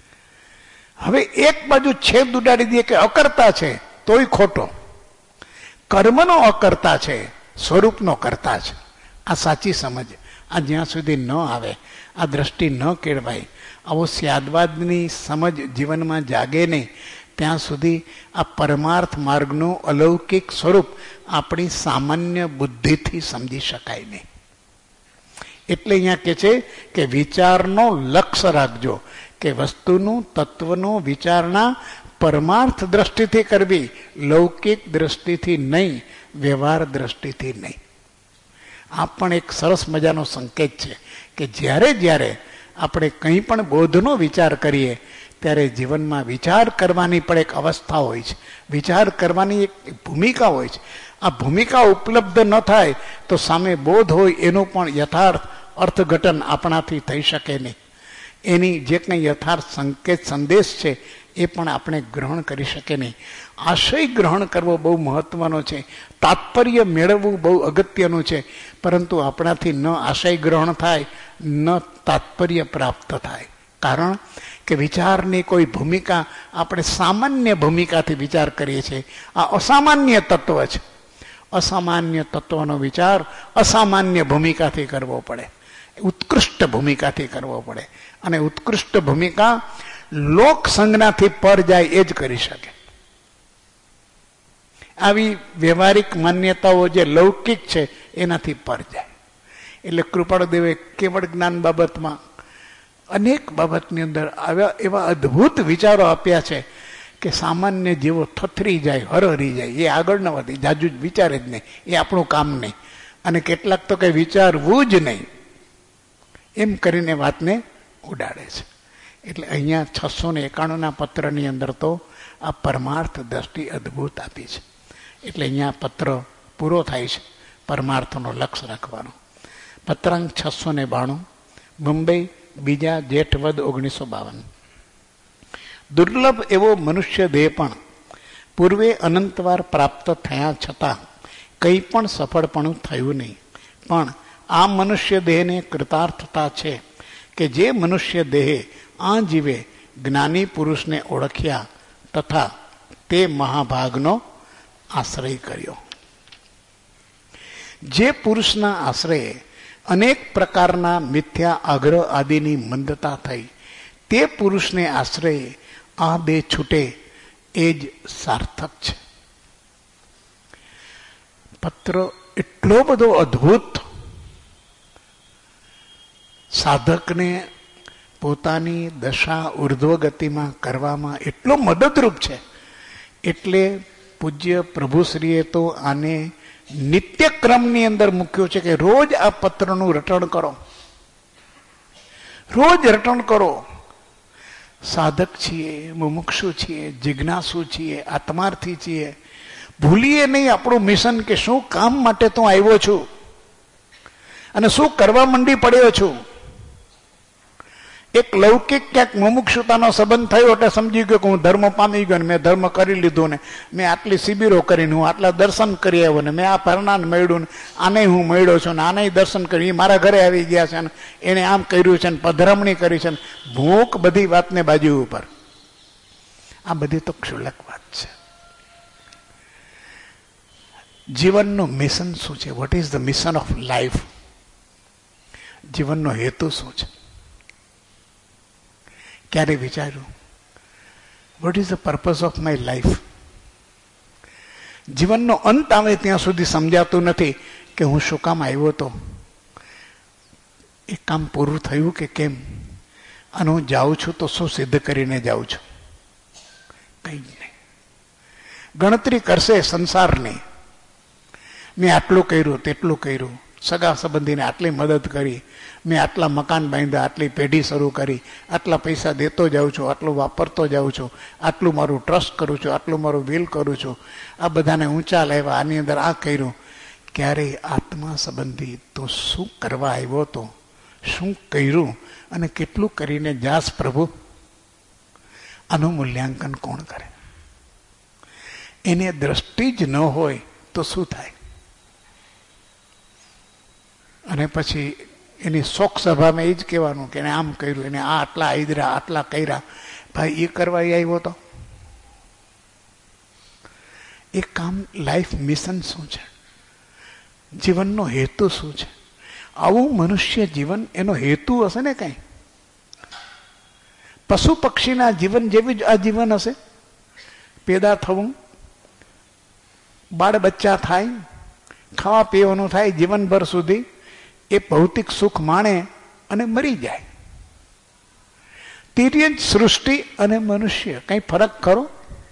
હવે એક બાજુ છેદ ઉડાડી દે કે અકર્તા છે તોય ખોટો, કર્મનો અકર્તા છે, સ્વરૂપનો કરતા છે. આ સાચી સમજ. આ જ્યાં સુધી ન આવે, આ દ્રષ્ટિ ન કેળવાય, આવો સ્યાદવાદની સમજ જીવનમાં જાગે નહીં, ત્યાં સુધી આ પરમાર્થ માર્ગનું અલૌકિક સ્વરૂપ આપણી સામાન્ય બુદ્ધિથી સમજી શકાય નહીં. એટલે અહીંયા કહે છે કે વિચારનો લક્ષ્ય રાખજો, કે વસ્તુનું, તત્વનું વિચારણા પરમાર્થ દ્રષ્ટિથી કરવી, લૌકિક દ્રષ્ટિથી નહીં, વ્યવહાર દ્રષ્ટિથી નહીં. આ પણ એક સરસ મજાનો સંકેત છે કે જ્યારે જ્યારે આપણે કંઈ પણ બોધનો વિચાર કરીએ ત્યારે જીવનમાં વિચાર કરવાની પણ એક અવસ્થા હોય છે, વિચાર કરવાની એક ભૂમિકા હોય છે. આ ભૂમિકા ઉપલબ્ધ ન થાય તો સામે બોધ હોય એનું પણ યથાર્થ અર્થઘટન આપણાથી થઈ શકે નહીં. એની જે કંઈ યથાર્થ સંકેત સંદેશ છે એ પણ આપણે ગ્રહણ કરી શકે નહીં. આશય ગ્રહણ કરવો બહુ મહત્વનો છે, તાત્પર્ય મેળવવું બહુ અગત્યનું છે, પરંતુ આપણાથી ન આશય ગ્રહણ થાય, ન તાત્પર્ય પ્રાપ્ત થાય. કારણ કે વિચારની કોઈ ભૂમિકા આપણે સામાન્ય ભૂમિકાથી વિચાર કરીએ છીએ. આ અસામાન્ય તત્વ છે. અસામાન્ય તત્વનો વિચાર અસામાન્ય ભૂમિકાથી કરવો પડે, ઉત્કૃષ્ટ ભૂમિકાથી કરવો પડે. અને ઉત્કૃષ્ટ ભૂમિકા લોક સંજ્ઞાથી પર જાય એ જ કરી શકે. આવી વ્યવહારિક માન્યતાઓ જે લૌકિક છે એનાથી પર જાય. એટલે કૃપાળુદેવે કેવળ જ્ઞાન બાબતમાં અનેક બાબતની અંદર આવ્યા એવા અદ્ભુત વિચારો આપ્યા છે કે સામાન્ય જીવો થથરી જાય, હરહરી જાય, એ આગળ ન વધી, જાજુ જ વિચારે જ નહીં, એ આપણું કામ નહીં. અને કેટલાક તો કંઈ વિચારવું જ નહીં એમ કરીને વાતને ઉડાડે છે. એટલે અહીંયા 691 પત્રની અંદર તો આ પરમાર્થ દ્રષ્ટિ અદ્ભુત આપી છે. એટલે અહીંયા પત્ર પૂરો થાય છે પરમાર્થનો લક્ષ્ય રાખવાનો. પત્રાંક 692 મુંબઈ 2 જેઠ વદ 1952. દુર્લભ એવો મનુષ્ય દેહ પણ પૂર્વે અનંતવાર પ્રાપ્ત થયા છતાં કંઈ પણ સફળપણું થયું નહીં. પણ આ મનુષ્ય દેહને કૃતાર્થતા છે કે જે મનુષ્ય દેહે આ જીવે જ્ઞાની પુરુષને ઓળખ્યા તથા તે મહાભાગનો આશ્રય કર્યો. જે પુરુષના આશ્રયે અનેક પ્રકારના મિથ્યા આગ્રહ આદિની મંદતા થઈ, તે પુરુષને આશ્રયે આ દેહ છૂટે એ જ સાર્થક છે. પત્ર એટલો બધો અદ્ભુત સાધકને પોતાની દશા ઉર્ધ્વગતિમાં કરવામાં એટલો મદદરૂપ છે. એટલે પૂજ્ય પ્રભુશ્રીએ તો આને નિત્યક્રમની અંદર મૂક્યો છે કે રોજ આ પત્રનું રટણ કરો, રોજ રટણ કરો. સાધક છીએ, મુમુક્ષુ છીએ, જિજ્ઞાસુ છીએ, આત્માર્થી છીએ. ભૂલીએ નહીં આપણું મિશન કે શું કામ માટે તું આવ્યો છું અને શું કરવા મંડી પડ્યો છું. એક લૌકિક ક્યાંક મુમુક્ષુતાનો સંબંધ થયો એટલે સમજી ગયો કે હું ધર્મ પામી ગયો ને મેં ધર્મ કરી લીધું ને મેં આટલી શિબિરો કરીને હું આટલા દર્શન કરી આવ્યો ને મેં આ પરણાન મળ્યું ને આને હું મળ્યો છું ને આને દર્શન કર્યું, એ મારા ઘરે આવી ગયા છે ને એને આમ કર્યું છે ને પધરામણી કરી છે ને ભૂખ બધી વાતને બાજુ ઉપર. આ બધી તો ક્ષુલ્લક વાત છે. જીવનનું મિશન શું છે? What is the mission of life? જીવનનો હેતુ શું છે? ક્યારે વિચાર્યું? What is the purpose of my life? જીવનનો અંત આવે ત્યાં સુધી સમજાતું નથી કે હું શું કામ આવ્યો હતો, એ કામ પૂરું થયું કે કેમ, અને હું જાઉં છું તો શું સિદ્ધ કરીને જાઉં છું? કંઈ જ નહીં. ગણતરી કરશે સંસારની, મેં આટલું કર્યું, તેટલું કર્યું, સગા સંબંધીને આટલી મદદ કરી, મેં આટલા મકાન બાંધ્યા, આટલી પેઢી શરૂ કરી, આટલા પૈસા દેતો જાઉં છું, આટલું વાપરતો જાઉં છું, આટલું મારું ટ્રસ્ટ કરું છું, આટલું મારું બિલ કરું છું, આ બધાને ઊંચા લાવ્યા, આની અંદર આ કર્યું. ક્યારેય આત્મા સંબંધી તો શું કરવા આવ્યો હતો, શું કર્યું અને કેટલું કરીને જાસ પ્રભુ, આનું મૂલ્યાંકન કોણ કરે? એને દ્રષ્ટિ જ ન હોય તો શું થાય? અને પછી એની શોક સભામાં એ જ કહેવાનું કે એને આમ કર્યું, એને આ આટલા આયદરા, આટલા કર્યા. ભાઈ, એ કરવા આવ્યો હતો? એ કામ, લાઈફ મિશન શું છે? જીવનનો હેતુ શું છે? આવું મનુષ્ય જીવન, એનો હેતુ હશે ને કંઈ? પશુ પક્ષીના જીવન જેવી જ આ જીવન હશે. પેદા થવું, બાળ બચ્ચા થાય, ખાવા પીવાનું થાય, જીવનભર સુધી એ ભૌતિક સુખ માણે અને મરી જાય. તીર્ય સૃષ્ટિ અને મનુષ્ય કંઈ ફરક ખરો?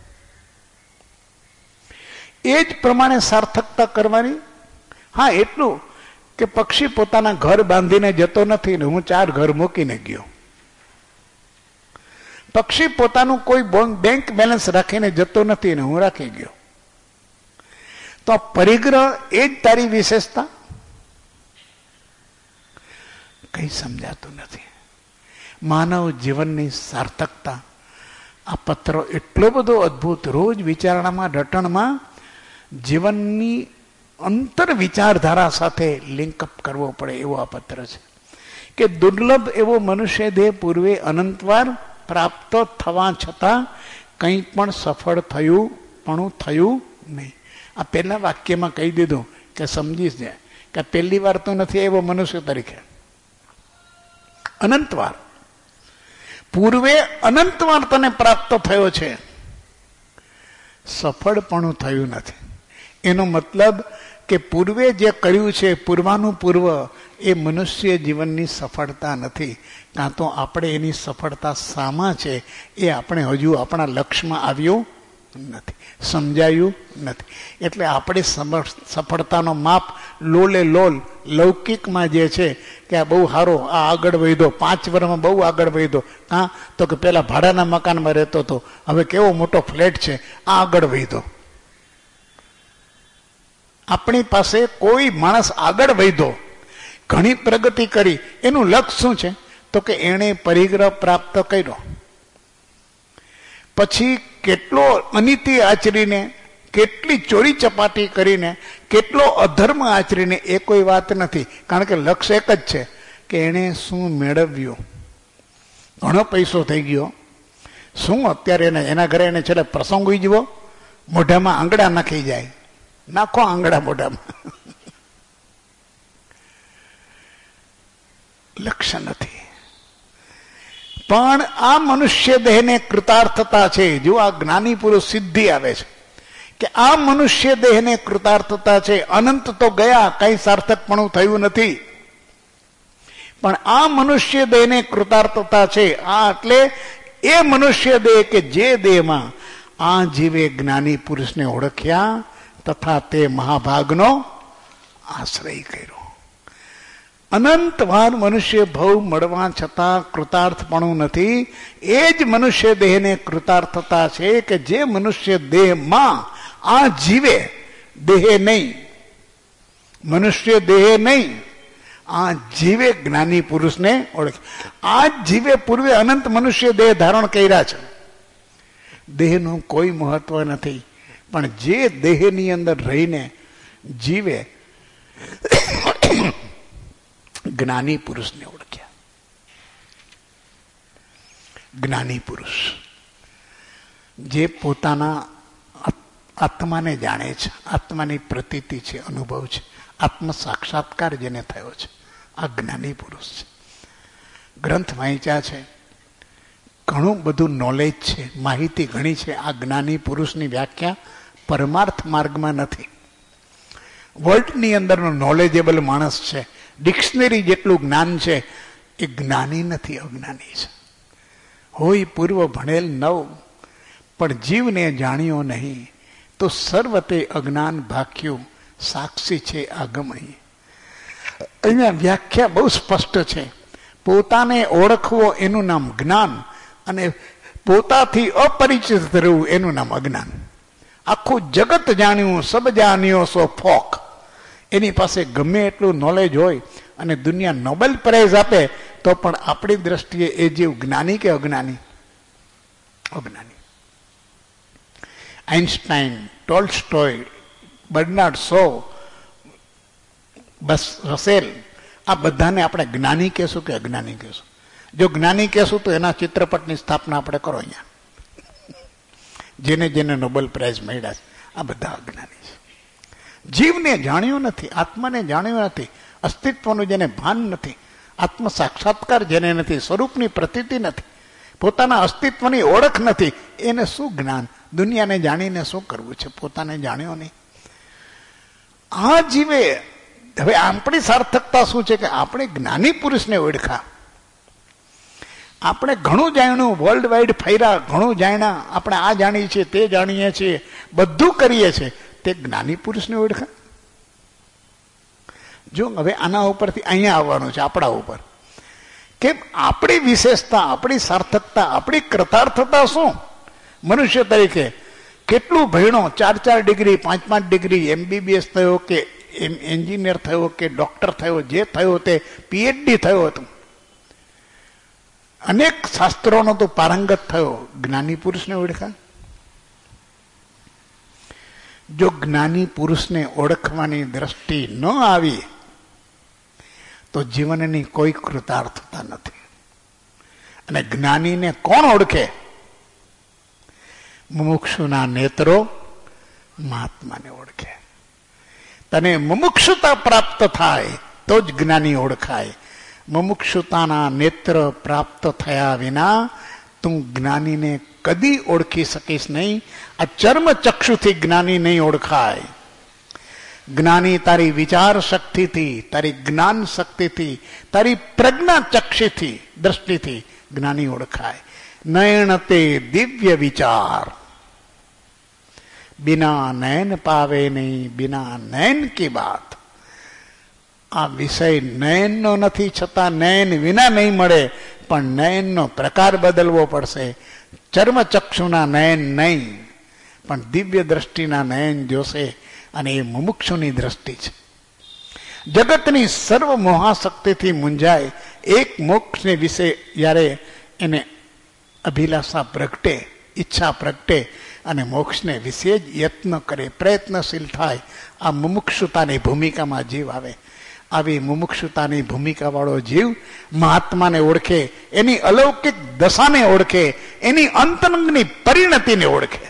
એ જ પ્રમાણે સાર્થકતા કરવાની. હા, એટલું કે પક્ષી પોતાના ઘર બાંધીને જતો નથી ને હું 4 ઘર મૂકીને ગયો. પક્ષી પોતાનું કોઈ બેંક બેલેન્સ રાખીને જતો નથી ને હું રાખી ગયો. તો પરિગ્રહ એ જ તારી વિશેષતા? કંઈ સમજાતું નથી. માનવ જીવનની સાર્થકતા આ પત્રો એટલો બધો અદ્ભુત, રોજ વિચારણામાં, રટણમાં જીવનની અંતર વિચારધારા સાથે લિંકઅપ કરવો પડે એવો આ પત્ર છે. કે દુર્લભ એવો મનુષ્ય દેહ પૂર્વે અનંતવાર પ્રાપ્ત થવા છતાં કંઈ પણ સફળ થયું નહીં. આ પહેલા વાક્યમાં કહી દીધું કે સમજી જાય કે પહેલી વાર તો નથી એવો મનુષ્ય તરીકે. અનંતવાર, પૂર્વે અનંતવાર તને પ્રાપ્ત થયો છે, સફળપણું થયું નથી. એનો મતલબ કે પૂર્વે જે કર્યું છે, પૂર્વાનું પૂર્વ, એ મનુષ્ય જીવનની સફળતા નથી. કાં તો આપણે એની સફળતા શામાં છે એ આપણે હજુ આપણા લક્ષ્યમાં આવ્યું નથી, સમજાયું નથી. એટલે આપણે સફળતાનો માપ લોલે લોલ લૌકિકમાં જે છે કે આ બહુ સારો, આ આગળ વધ્યો, 5 વર્ષમાં બહુ આગળ વધ્યો. હા, તો કે પેલા ભાડાના મકાનમાં રહેતો હતો, હવે કેવો મોટો ફ્લેટ છે, આ આગળ વધ્યો. આપણી પાસે કોઈ માણસ આગળ વધ્યો ઘણી પ્રગતિ કરી. એનું લક્ષ્ય શું છે? તો કે એણે પરિગ્રહ પ્રાપ્ત કર્યો. પછી કેટલો અનીતિ આચરીને, કેટલી ચોરી ચપાટી કરીને, કેટલો અધર્મ આચરીને, એ કોઈ વાત નથી. કારણ કે લક્ષ્ય એક જ છે કે એણે શું મેળવ્યું. ઘણો પૈસો થઈ ગયો, શું અત્યારે એના ઘરે એને છેલ્લે પ્રસંગ ઉજવો, મોઢામાં આંગળા નાખી જાય. નાખો આંગળા મોઢામાં. લક્ષ્ય નથી. પણ આ મનુષ્ય દેહને કૃતાર્થતા છે. જો આ જ્ઞાની પુરુષ સિદ્ધિ આવે છે કે આ મનુષ્ય દેહને કૃતાર્થતા છે. અનંત તો ગયા, કઈ સાર્થકપણું થયું નથી, પણ આ મનુષ્ય દેહને કૃતાર્થતા છે. આ એટલે એ મનુષ્ય દેહ કે જે દેહમાં આ જીવે જ્ઞાની પુરુષને ઓળખ્યા તથા તે મહાભાગનો આશ્રય કર્યો. અનંતવાર મનુષ્ય ભવ મળવા છતાં કૃતાર્થપણું નથી. એ જ મનુષ્ય દેહને કૃતાર્થતા છે કે જે મનુષ્ય દેહમાં આ જીવે, દેહ નહીં, મનુષ્ય દેહ નહીં, આ જીવે જ્ઞાની પુરુષને ઓળખે. આ જ જીવે પૂર્વે અનંત મનુષ્ય દેહ ધારણ કર્યા છે. દેહનું કોઈ મહત્વ નથી, પણ જે દેહની અંદર રહીને જીવે જ્ઞાની પુરુષને ઓળખ્યા. જ્ઞાની પુરુષ જે પોતાના આત્માને જાણે છે, આત્માની પ્રતીતિ છે, અનુભવ છે, આત્મ સાક્ષાત્કાર જેને થયો છે, આ જ્ઞાની પુરુષ છે. ગ્રંથ વાંચ્યા છે, ઘણું બધું નોલેજ છે, માહિતી ઘણી છે. આ જ્ઞાની પુરુષની વ્યાખ્યા પરમાર્થ માર્ગમાં નથી. વર્લ્ડની અંદરનો નોલેજેબલ માણસ છે. ડિક્શનરી જેટલું જ્ઞાન છે એ જ્ઞાની નથી, અજ્ઞાની છે. હોય પૂર્વ ભણેલ નવ, પણ જીવને જાણ્યો નહીં, તો સર્વતે અજ્ઞાન ભાખ્યું, સાક્ષી છે આગમ. અહીંયા વ્યાખ્યા બહુ સ્પષ્ટ છે. પોતાને ઓળખવો એનું નામ જ્ઞાન, અને પોતાથી અપરિચિત રહેવું એનું નામ અજ્ઞાન. આખું જગત જાણ્યું, સબ જાણ્યો સો ફોક. એની પાસે ગમે એટલું નોલેજ હોય અને દુનિયા નોબેલ પ્રાઇઝ આપે તો પણ આપણી દ્રષ્ટિએ એ જીવ જ્ઞાની કે અજ્ઞાની? અજ્ઞાની. આઇન્સ્ટાઈન, ટોલ્સ્ટોય, બર્નાર્ડ શો, બસ રસેલ, આ બધાને આપણે જ્ઞાની કહેશું કે અજ્ઞાની કહેશું? જો જ્ઞાની કહેશું તો એના ચિત્રપટની સ્થાપના આપણે કરો અહીંયા. જેને જેને નોબેલ પ્રાઇઝ મળ્યા છે આ બધા અજ્ઞાની છે. જીવને જાણ્યો નથી, આત્માને જાણ્યો નથી, અસ્તિત્વનું જેને ભાન નથી, આત્મ સાક્ષાત્કાર જેને નથી, સ્વરૂપની પ્રતીતિ નથી, પોતાના અસ્તિત્વની ઓળખ નથી, એને શું જ્ઞાન? દુનિયાને જાણીને શું કરવું છે? પોતાને જાણ્યો નહીં. આ જીવે હવે આપણી સાર્થકતા શું છે કે આપણે જ્ઞાની પુરુષને ઓળખા. આપણે ઘણું જાણ્યું, વર્લ્ડ વાઇડ ફર્યા, ઘણું જાણ્યા, આપણે આ જાણીએ છીએ, તે જાણીએ છીએ, બધું કરીએ છીએ, તે જ્ઞાની પુરુષને ઓળખા. જો હવે આના ઉપરથી અહીંયા આવવાનું છે આપણા ઉપર કે આપણી વિશેષતા, આપણી સાર્થકતા, આપણી કૃતાર્થતા શું? મનુષ્ય તરીકે કેટલું ભણ્યો, 4 ડિગ્રી, 5 ડિગ્રી, MBBS થયો કે એન્જિનિયર થયો કે ડોક્ટર થયો, જે થયો તે PhD થયો હતો, અનેક શાસ્ત્રોનો તો પારંગત થયો, જ્ઞાની પુરુષને ઓળખા? જો જ્ઞાની પુરુષને ઓળખવાની દ્રષ્ટિ ન આવી તો જીવનની કોઈ કૃતાર્થતા નથી. અને જ્ઞાનીને કોણ ઓળખે? મુમુક્ષુના નેત્રો મહાત્માને ઓળખે. તને મુમુક્ષુતા પ્રાપ્ત થાય તો જ જ્ઞાની ઓળખાય. મુમુક્ષુતાના નેત્ર પ્રાપ્ત થયા વિના તું જ્ઞાનીને કદી ઓળખી શકીશ નહીં. આ ચર્મ ચક્ષુથી જ્ઞાની નહીં ઓળખાય. જ્ઞાની તારી વિચાર શક્તિથી, તારી જ્ઞાન શક્તિથી, તારી પ્રજ્ઞા ચક્ષુથી, દ્રષ્ટિથી જ્ઞાની ઓળખાય. નયન તે દિવ્ય વિચાર, બિના નયન પાવે નહીં, બિના નયન કી બાત. આ વિષય નયનનો નથી, છતાં નયન વિના નહીં મળે, પણ નયનનો પ્રકાર બદલવો પડશે. ચર્મચક્ષુના નયન નહીં, પણ દિવ્ય દ્રષ્ટિના નયન જોશે, અને એ મુમુક્ષુની દ્રષ્ટિ છે. જગતની સર્વ મોહાશક્તિથી મૂંઝાય, એક મોક્ષને વિશે જ્યારે એને અભિલાષા પ્રગટે, ઈચ્છા પ્રગટે અને મોક્ષને વિશે જ યત્ન કરે, પ્રયત્નશીલ થાય, આ મુમુક્ષુતાની ભૂમિકામાં જીવ આવે. આવી મુમુક્ષુતાની ભૂમિકાવાળો જીવ મહાત્માને ઓળખે, એની અલૌકિક દશાને ઓળખે, એની અંતરંગની પરિણતિને ઓળખે.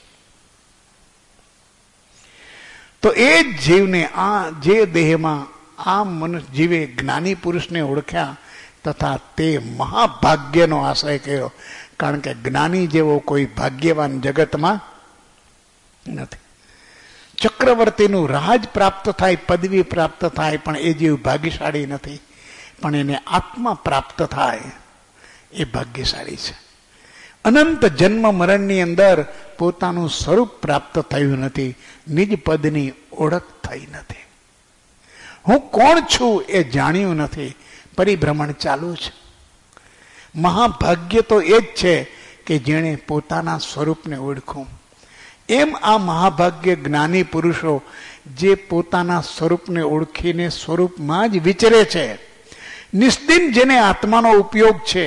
તો એ જ જીવને આ જે દેહમાં આ મનુષ્ય જીવે જ્ઞાની પુરુષને ઓળખ્યા તથા તે મહાભાગ્યનો આશ્રય કર્યો. કારણ કે જ્ઞાની જેવો કોઈ ભાગ્યવાન જગતમાં નથી. ચક્રવર્તીનું રાજ પ્રાપ્ત થાય, પદવી પ્રાપ્ત થાય, પણ એ જીવ ભાગ્યશાળી નથી. પણ એને આત્મા પ્રાપ્ત થાય એ ભાગ્યશાળી છે. અનંત જન્મ મરણની અંદર પોતાનું સ્વરૂપ પ્રાપ્ત થયું નથી, નિજ પદની ઓળખ થઈ નથી. હું કોણ છું એ જાણ્યું નથી, પરિભ્રમણ ચાલુ છે. મહાભાગ્ય તો એ જ છે કે જેણે પોતાના સ્વરૂપને ઓળખ્યું. એમ આ મહાભાગ્ય જ્ઞાની પુરુષો જે પોતાના સ્વરૂપને ઓળખીને સ્વરૂપમાં જ વિચરે છે, નિસ્દિન જેને આત્માનો ઉપયોગ છે,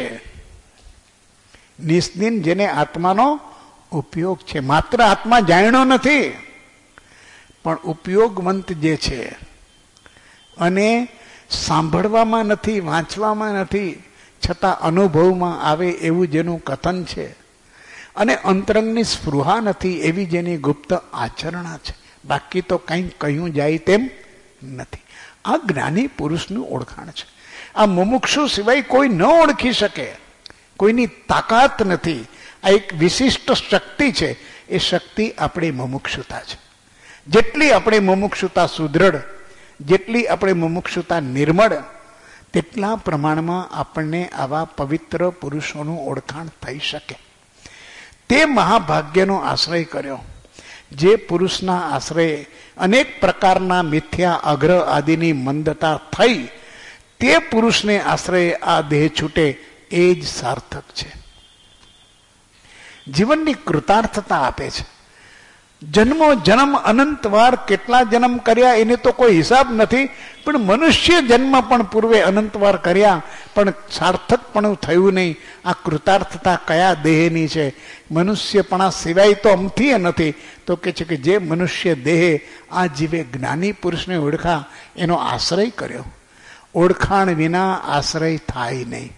નિસ્દિન જેને આત્માનો ઉપયોગ છે, માત્ર આત્મા જાણ્યો નથી પણ ઉપયોગવંત જે છે, અને સાંભળવામાં નથી, વાંચવામાં નથી, છતાં અનુભવમાં આવે એવું જેનું કથન છે, અને અંતરંગની સ્પૃહા નથી એવી જેની ગુપ્ત આચરણા છે, બાકી તો કંઈ કહ્યું જાય તેમ નથી. આ જ્ઞાની પુરુષનું ઓળખાણ છે. આ મુમુક્ષુ સિવાય કોઈ ન ઓળખી શકે, કોઈની તાકાત નથી. આ એક વિશિષ્ટ શક્તિ છે. એ શક્તિ આપણી મુમુક્ષુતા છે. જેટલી આપણી મુમુક્ષુતા સુદૃઢ, જેટલી આપણે મુમુક્ષુતા નિર્મળ, તેટલા પ્રમાણમાં આપણને આવા પવિત્ર પુરુષોનું ઓળખાણ થઈ શકે. તે મહાભાગ્યનો આશ્રય કર્યો. જે પુરુષના આશ્રય અનેક પ્રકારના મિથ્યા અગ્ર આદિની મંદતા થઈ, તે પુરુષને આશ્રય આ દેહ છૂટે એ જ સાર્થક છે. જીવનની કૃતાર્થતા આપે છે. જન્મો જન્મ અનંતવાર કેટલા જન્મ કર્યા એને તો કોઈ હિસાબ નથી, પણ મનુષ્ય જન્મ પણ પૂર્વે અનંતવાર કર્યા પણ સાર્થકપણું થયું નહીં. આ કૃતાર્થતા કયા દેહની છે? મનુષ્યપણા સિવાય તો અમથી નથી. તો કે છે કે જે મનુષ્ય દેહે આ જીવે જ્ઞાની પુરુષને ઓળખા, એનો આશ્રય કર્યો. ઓળખાણ વિના આશ્રય થાય નહીં.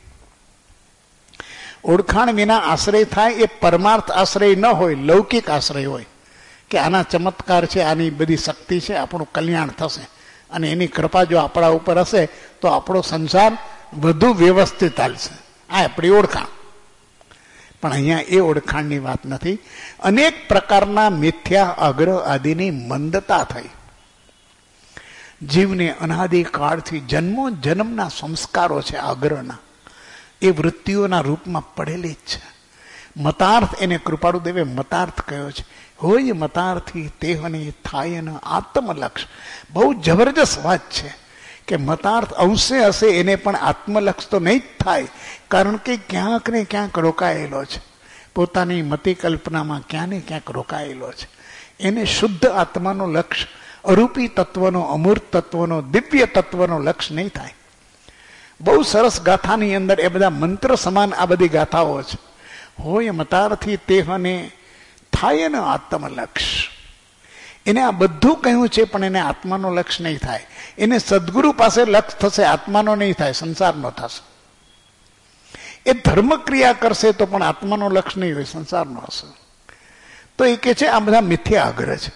ઓળખાણ વિના આશ્રય થાય એ પરમાર્થ આશ્રય ન હોય, લૌકિક આશ્રય હોય કે આના ચમત્કાર છે, આની બધી શક્તિ છે, આપણું કલ્યાણ થશે અને એની કૃપા જો આપણા ઉપર હશે તો આપણો સંસાર વધુ વ્યવસ્થિત ચાલશે. આ આપણી ઓળખાણ. પણ અહીંયા એ ઓળખાણની વાત નથી. અનેક પ્રકારના મિથ્યા અગ્ર આદિની મંદતા થઈ. જીવને અનાદિકાળથી જન્મો જન્મના સંસ્કારો છે અગ્રના, એ વૃત્તિઓના રૂપમાં પડેલી જ છે. મતાર્થ એને કૃપાળુદેવે મતાર્થ કહ્યો છે. હોય મતાર્થી તેહને થાય ન આત્મલક્ષ. બહુ જબરજસ્ત વાત છે કે મતાર્થ અંશે હશે એને પણ આત્મલક્ષ તો નહીં જ થાય, કારણ કે ક્યાંક ને ક્યાંક રોકાયેલો છે. પોતાની મતિ કલ્પનામાં ક્યાં ને ક્યાંક રોકાયેલો છે. એને શુદ્ધ આત્માનો લક્ષ, અરૂપી તત્વનો, અમૂર્ત તત્વનો, દિવ્ય તત્વનો લક્ષ નહીં થાય. બહુ સરસ ગાથાની અંદર એ બધા મંત્ર સમાન આ બધી ગાથાઓ છે. હોય મતાર્થી તેહને થાય ને આત્મલક્ષ. એને આ બધું કહ્યું છે પણ એને આત્માનો લક્ષ નહીં થાય. એને સદગુરુ પાસે લક્ષ થશે, આત્માનો નહીં થાય, સંસારનો થશે. એ ધર્મ ક્રિયા કરશે તો પણ આત્માનો લક્ષ નહીં હોય, સંસારનો હશે. તો એ કે છે આ બધા મિથ્યા આગ્રહ છે.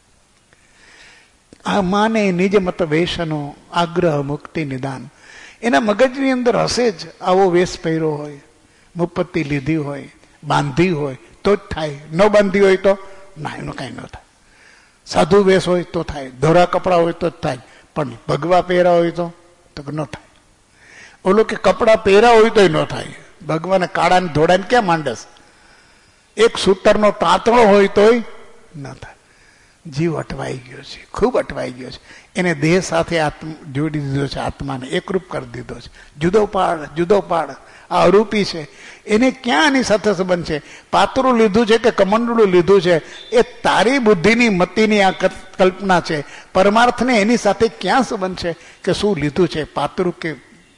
આ માને નિજ મત વેશનો આગ્રહ મુક્તિ નિદાન. એના મગજની અંદર હશે જ આવો વેશ પહેર્યો હોય, મુપત્તિ લીધી હોય, બાંધી હોય તો જ થાય. ન બાંધી હોય તો ના, એનું કાંઈ ન થાય. સાધુ વેશ હોય તો થાય, ધોરા કપડા હોય તો જ થાય, પણ ભગવા પહેર્યા હોય તો ન થાય. ઓલો કે કપડા પહેર્યા હોય તો ન થાય. ભગવાને કાળાને ધોળાને ક્યાં માંડસ? એક સૂતરનો તાંતણો હોય તોય ન થાય. જીવ અટવાઈ ગયો છે, ખૂબ અટવાઈ ગયો છે. એને દેહ સાથે જોડી દીધો છે, આત્માને એકરૂપ કરી દીધો છે. જુદો પાડ આ અરૂપી છે, એને ક્યાં એની સાથે સંબંધ છે? પાતળું લીધું છે કે કમંડળું લીધું છે એ તારી બુદ્ધિની મતિની આ કલ્પના છે. પરમાર્થને એની સાથે ક્યાં સંબંધ છે કે શું લીધું છે, પાતળું કે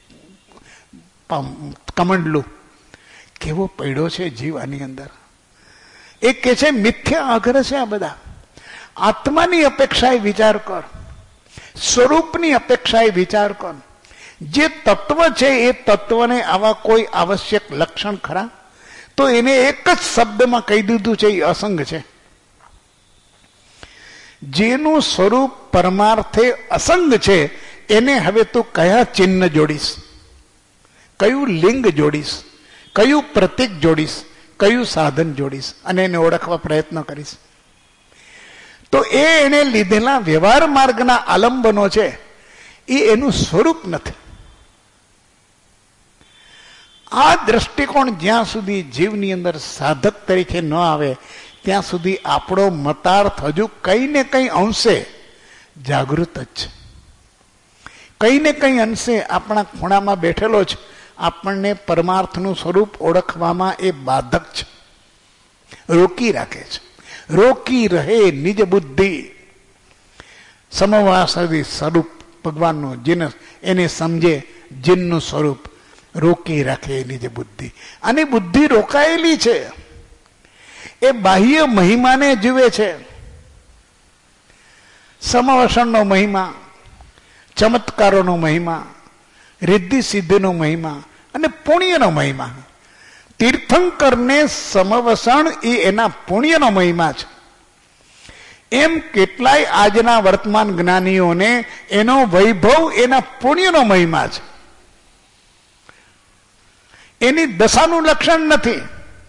કમંડલું? કેવો પડ્યો છે જીવ આની અંદર. એ કે છે મિથ્યા આગ્રહ છે આ બધા. આત્માની અપેક્ષાએ વિચાર કર, સ્વરૂપની અપેક્ષાએ વિચાર કર. જે તત્વ છે એ તત્વને આવા કોઈ આવશ્યક લક્ષણ ખરા? તો એને એક જ શબ્દમાં કહી દીધું છે, એ અસંગ છે. જેનું સ્વરૂપ પરમાર્થે અસંગ છે એને હવે તું કયા ચિહ્ન જોડીશ, કયું લિંગ જોડીશ, કયું પ્રતીક જોડીશ, કયું સાધન જોડીશ અને એને ઓળખવા પ્રયત્ન કરીશ? તો એને લીધેલા વ્યવહાર માર્ગના આલંબનો છે એ એનું સ્વરૂપ નથી. આ દ્રષ્ટિકોણ જ્યાં સુધી જીવની અંદર સાધક તરીકે ન આવે ત્યાં સુધી આપણો મતાર્થ હજુ કઈ ને કઈ અંશે જાગૃત જ છે. કઈ ને કઈ અંશે આપણા ખૂણામાં બેઠેલો જ આપણને પરમાર્થનું સ્વરૂપ ઓળખવામાં એ બાધક છે, રોકી રાખે છે. રોકી રહે નિજ બુદ્ધિ સમવાસદી સ્વરૂપ ભગવાનનું, જેને એને સમજે જીનનું સ્વરૂપ, રોકી રાખે નિજ બુદ્ધિ. અને બુદ્ધિ રોકાયેલી છે, એ બાહ્ય મહિમાને જુએ છે. સમવસણનો મહિમા, ચમત્કારોનો મહિમા, રિદ્ધિ સિદ્ધિનો મહિમા અને પુણ્યનો મહિમા. તીર્થંકરને સમવસણ એ એના પુણ્યનો મહિમા છે. એમ કેટલાય આજના વર્તમાન જ્ઞાનીઓને એનો વૈભવ એના પુણ્યનો મહિમા છે, એની દશાનું લક્ષણ નથી.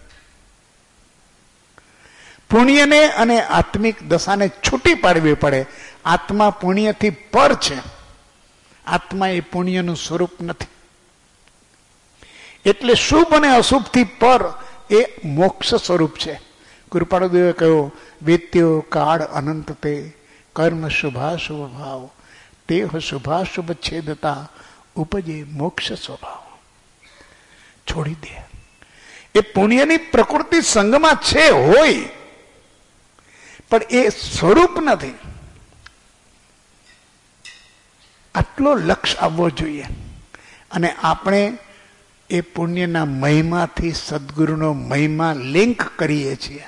પુણ્યને અને આત્મિક દશાને છૂટી પાડવી પડે. આત્મા પુણ્યથી પર છે, આત્મા એ પુણ્યનું સ્વરૂપ નથી. એટલે શુભ અને અશુભથી પર એ મોક્ષ સ્વરૂપ છે. કૃપાળુદેવે કહ્યું, વેત્યો કાળ અનંત તે કર્મ શુભાશુભ ભાવ તેહ શુભાશુભ છેદતા ઉપજે મોક્ષ સ્વભાવ. છોડી દે. એ પુણ્યની પ્રકૃતિ સંગમાં છે, હોય, પણ એ સ્વરૂપ નથી. આટલો લક્ષ આવવો જોઈએ. અને આપણે એ પુણ્યના મહિમાથી સદગુરુનો મહિમા લિંક કરીએ છીએ.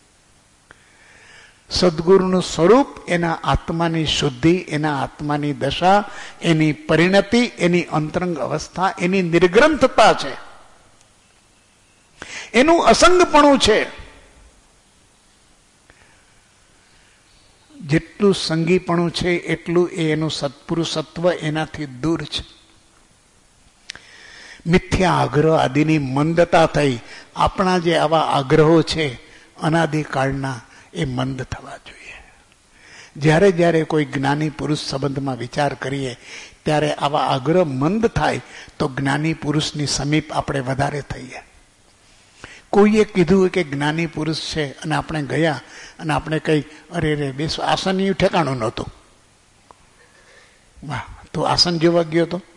સદગુરુનું સ્વરૂપ એના આત્માની શુદ્ધિ, એના આત્માની દશા, એની પરિણતિ, એની અંતરંગ અવસ્થા, એની નિર્ગ્રંથતા છે, એનું અસંગપણું છે. જેટલું સંગીપણું છે એટલું એનું સત્પુરુષત્વ એનાથી દૂર છે. મિથ્યા આગ્રહ આદિની મંદતા થઈ. આપણા જે આવા આગ્રહો છે અનાદિકાળના, એ મંદ થવા જોઈએ. જ્યારે જ્યારે કોઈ જ્ઞાની પુરુષ સંબંધમાં વિચાર કરીએ ત્યારે આવા આગ્રહ મંદ થાય તો જ્ઞાની પુરુષની સમીપ આપણે વધારે થઈએ. કોઈએ કીધું કે જ્ઞાની પુરુષ છે અને આપણે ગયા અને આપણે કઈ અરે રે બેસો, આસન ઠેકાણું નહોતું. વાહ, તો આસન જોવા ગયો તો,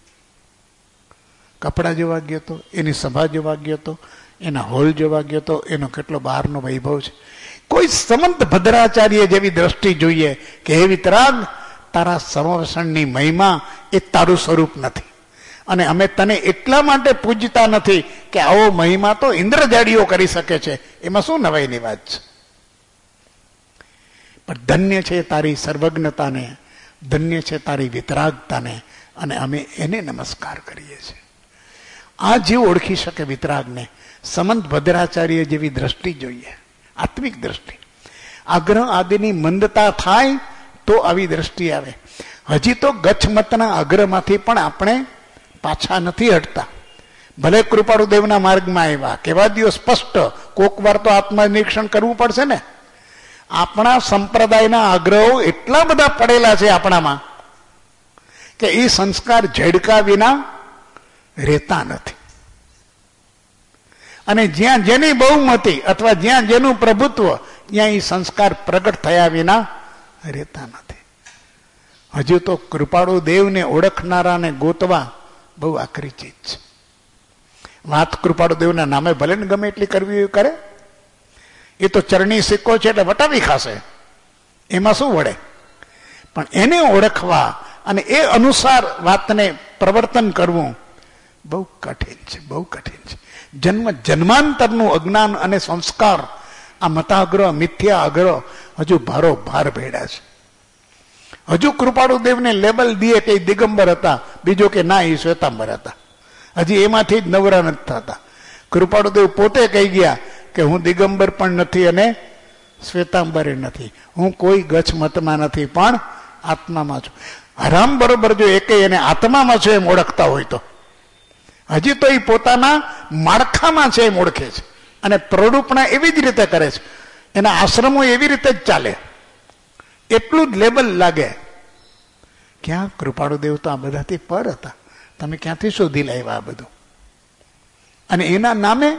કપડા જોવા ગયો તો, એની સભા જોવા ગયો તો, એના હોલ જોવા ગયો તો, એનો કેટલો બહારનો વૈભવ છે. કોઈ સમંત ભદ્રાચાર્ય જેવી દ્રષ્ટિ જોઈએ કે હે વિતરાગ, તારા સમવસણની મહિમા એ તારું સ્વરૂપ નથી અને અમે તને એટલા માટે પૂજતા નથી કે આવો મહિમા તો ઇન્દ્રજાડીઓ કરી શકે છે, એમાં શું નવાઈની વાત છે? પણ ધન્ય છે તારી સર્વજ્ઞતાને, ધન્ય છે તારી વિતરાગતાને, અને અમે એને નમસ્કાર કરીએ છીએ. આ જીવ ઓળખી શકે વિતરાગને. સમંત ભદ્રાચાર્ય જેવી દ્રષ્ટિ જોઈએ, આત્મિક દ્રષ્ટિ. આગ્રહ આદિની મંદતા થાય તો આવી દ્રષ્ટિ આવે. હજી તો ગચ્છમતના અગ્રમાંથી પણ આપણે પાછા નથી હટતા. ભલે કૃપાળુદેવના માર્ગમાં આવ્યા, કેવા દિવસ સ્પષ્ટ, કોક વાર તો આત્મનિરીક્ષણ કરવું પડશે ને. આપણા સંપ્રદાયના આગ્રહો એટલા બધા પડેલા છે આપણામાં કે એ સંસ્કાર ઝડકા વિના રહેતા નથી. અને જ્યાં જેની બહુમતી અથવા જ્યાં જેનું પ્રભુત્વ ત્યાં એ સંસ્કાર પ્રગટ થયા વિના રહેતા નથી. હજુ તો કૃપાળુ દેવને ઓળખનારાને ગોતવા બહુ આકરી ચીજ છે. વાત કૃપાળુ દેવના નામે ભલે ને ગમે એટલી કરવી કરે, એ તો ચરણી સિક્કો છે એટલે વટાવી ખાશે, એમાં શું વળે. પણ એને ઓળખવા અને એ અનુસાર વાતને પ્રવર્તન કરવું બહુ કઠિન છે, બહુ કઠિન છે. જન્માંતરનું અજ્ઞાન અને સંસ્કાર, આ મતાગ્રહ મિથ્યા આગ્રહ હજુ ભારો ભાર ભેડા છે. હજુ કૃપાળુ દેવને લેબલ દઈએ કે દિગંબર હતા, બીજો કે ના એ શ્વેતાંબર હતા. હજી એમાંથી જ નવરા નથી થતા. કૃપાળુ દેવ પોતે કહી ગયા કે હું દિગંબર પણ નથી અને શ્વેતાંબરે નથી, હું કોઈ ગચ્છ મતમાં નથી, પણ આત્મામાં છું. હરામ બરોબર જો એકે એને આત્મામાં છે એમ ઓળખતા હોય તો, હજી તો એ પોતાના માળખામાં છે એમ ઓળખે છે અને પ્રરૂપણા એવી જ રીતે કરે છે. એના આશ્રમો એવી રીતે જ ચાલે, એટલું જ લેબલ લાગે. ક્યાં કૃપાળુ દેવ તો આ બધાથી પર હતા, તમે ક્યાંથી શોધી લાવ્યા આ બધું? અને એના નામે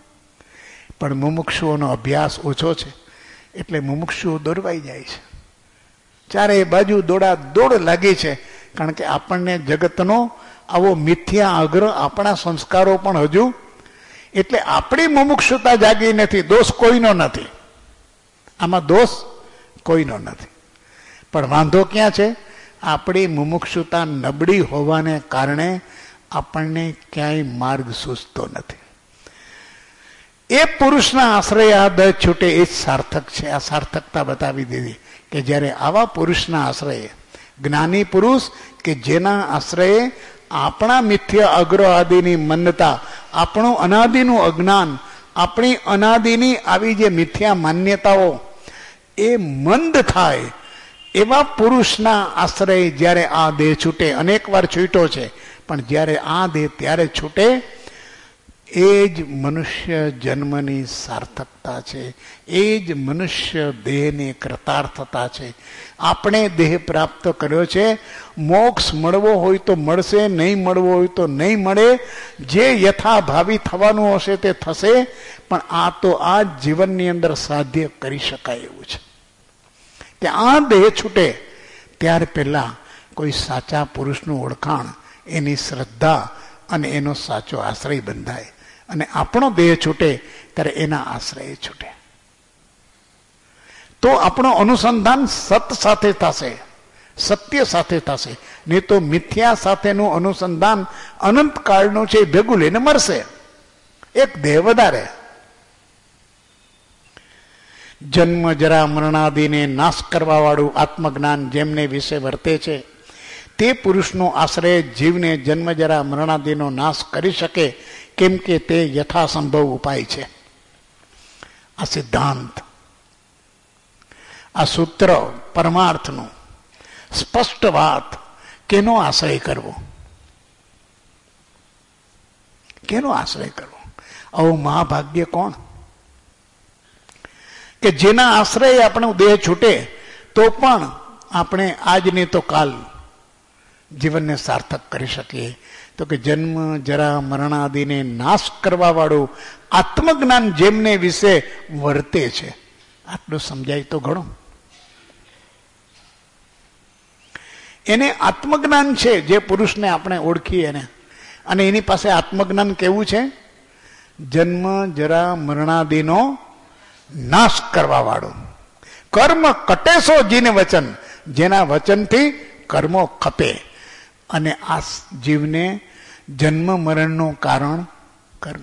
પણ મુમુક્ષુઓનો અભ્યાસ ઓછો છે એટલે મુમુક્ષુઓ દોરવાઈ જાય છે. ચારે બાજુ દોડા દોડ લાગી છે, કારણ કે આપણને જગતનો આવો મિથ્યા આગ્રહ, આપણા સંસ્કારો પણ હજુ, એટલે આપણી મુમુક્ષુતા જાગી નથી. દોષ કોઈનો નથી, આમાં દોષ કોઈનો નથી. પણ વાંધો ક્યાં છે? આપણી મુમુક્ષુતા નબળી હોવાને કારણે આપણને ક્યાંય માર્ગ સૂઝતો નથી. એ પુરુષના આશ્રય આ દ છૂટે એ જ સાર્થક છે. આ સાર્થકતા બતાવી દીધી કે જ્યારે આવા પુરુષના આશ્રય, જ્ઞાની પુરુષ કે જેના આશ્રયે આપણા મિથ્ય અગ્રહ આદિની મન્નતા, આપણું અનાદિનું અજ્ઞાન, આપણી અનાદિની આવી જે મિથ્યા માન્યતાઓ એ મંદ થાય, એવા પુરુષના આશ્રય જ્યારે આ દેહ છૂટે, અનેક વાર છૂટ્યો છે, પણ જ્યારે આ દેહ ત્યારે છૂટે, એ જ મનુષ્ય જન્મની સાર્થકતા છે, એ જ મનુષ્ય દેહની કૃતાર્થતા છે. આપણે દેહ પ્રાપ્ત કર્યો છે, મોક્ષ મળવો હોય તો મળશે, નહીં મળવો હોય તો નહીં મળે. જે યથાભાવી થવાનું હશે તે થશે, પણ આ તો આ જીવનની અંદર સાધ્ય કરી શકાય એવું છે કે આ દેહ છૂટે ત્યાર પહેલા કોઈ સાચા પુરુષનું ઓળખાણ, એની શ્રદ્ધા અને એનો સાચો આશ્રય બંધાય. અને આપણો દેહ છૂટે ત્યારે એના આશ્રય છૂટે, તો આપણો અનુસંધાન સત સાથે થશે, સત્ય સાથે થશે. નહીં તો મિથ્યા સાથેનું અનુસંધાન અનંત કાળનું છે, ભેગું લઈને મરશે, એક દેહ વધારે. જન્મ જરા મરણાદિને નાશ કરવા વાળું આત્મજ્ઞાન જેમને વિશે વર્તે છે, તે પુરુષનો આશ્રય જીવને જન્મ જરા મરણાદિનો નાશ કરી શકે, કેમ કે તે યથાસંભવ ઉપાય છે. આ સિદ્ધાંત, આ સૂત્ર પરમાર્થનું સ્પષ્ટ વાત. કેનો આશ્રય કરવો? કેનો આશ્રય કરવો? આવું મહાભાગ્ય કોણ કે જેના આશ્રય આપણો દેહ છૂટે તો પણ આપણે આજ નહીં તો કાલ જીવનને સાર્થક કરી શકીએ. તો કે જન્મ જરા મરણાદિને નાશ કરવા વાળું આત્મજ્ઞાન જેમને વિશે વર્તે છે. આટલું સમજાય તો ઘણું. એને આત્મજ્ઞાન છે, જે પુરુષને આપણે ઓળખીએ એને, અને એની પાસે આત્મજ્ઞાન કેવું છે? જન્મ જરા મરણાદિનો નાશ કરવા વાળું. કર્મ કટેશો જીને વચન, જેના વચનથી કર્મો ખપે. અને આ જીવને જન્મ મરણનું કારણ કર્મ.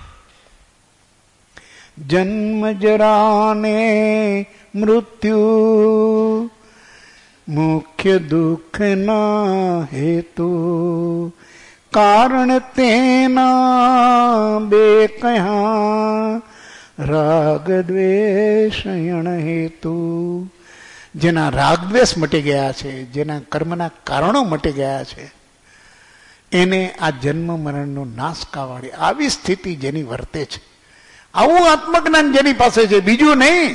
જન્મ જરાને મૃત્યુ મુખ્ય દુઃખના હેતુ, કારણ તેના બે કહ્યા રાગ દ્વેષણ હેતુ. જેના રાગ દ્વેષ મટી ગયા છે, જેના કર્મના કારણો મટી ગયા છે, એને આ જન્મ મરણનો નાશ કાવાળી આવી સ્થિતિ જેની વર્તે છે, આવું આત્મજ્ઞાન જેની પાસે છે, બીજું નહીં.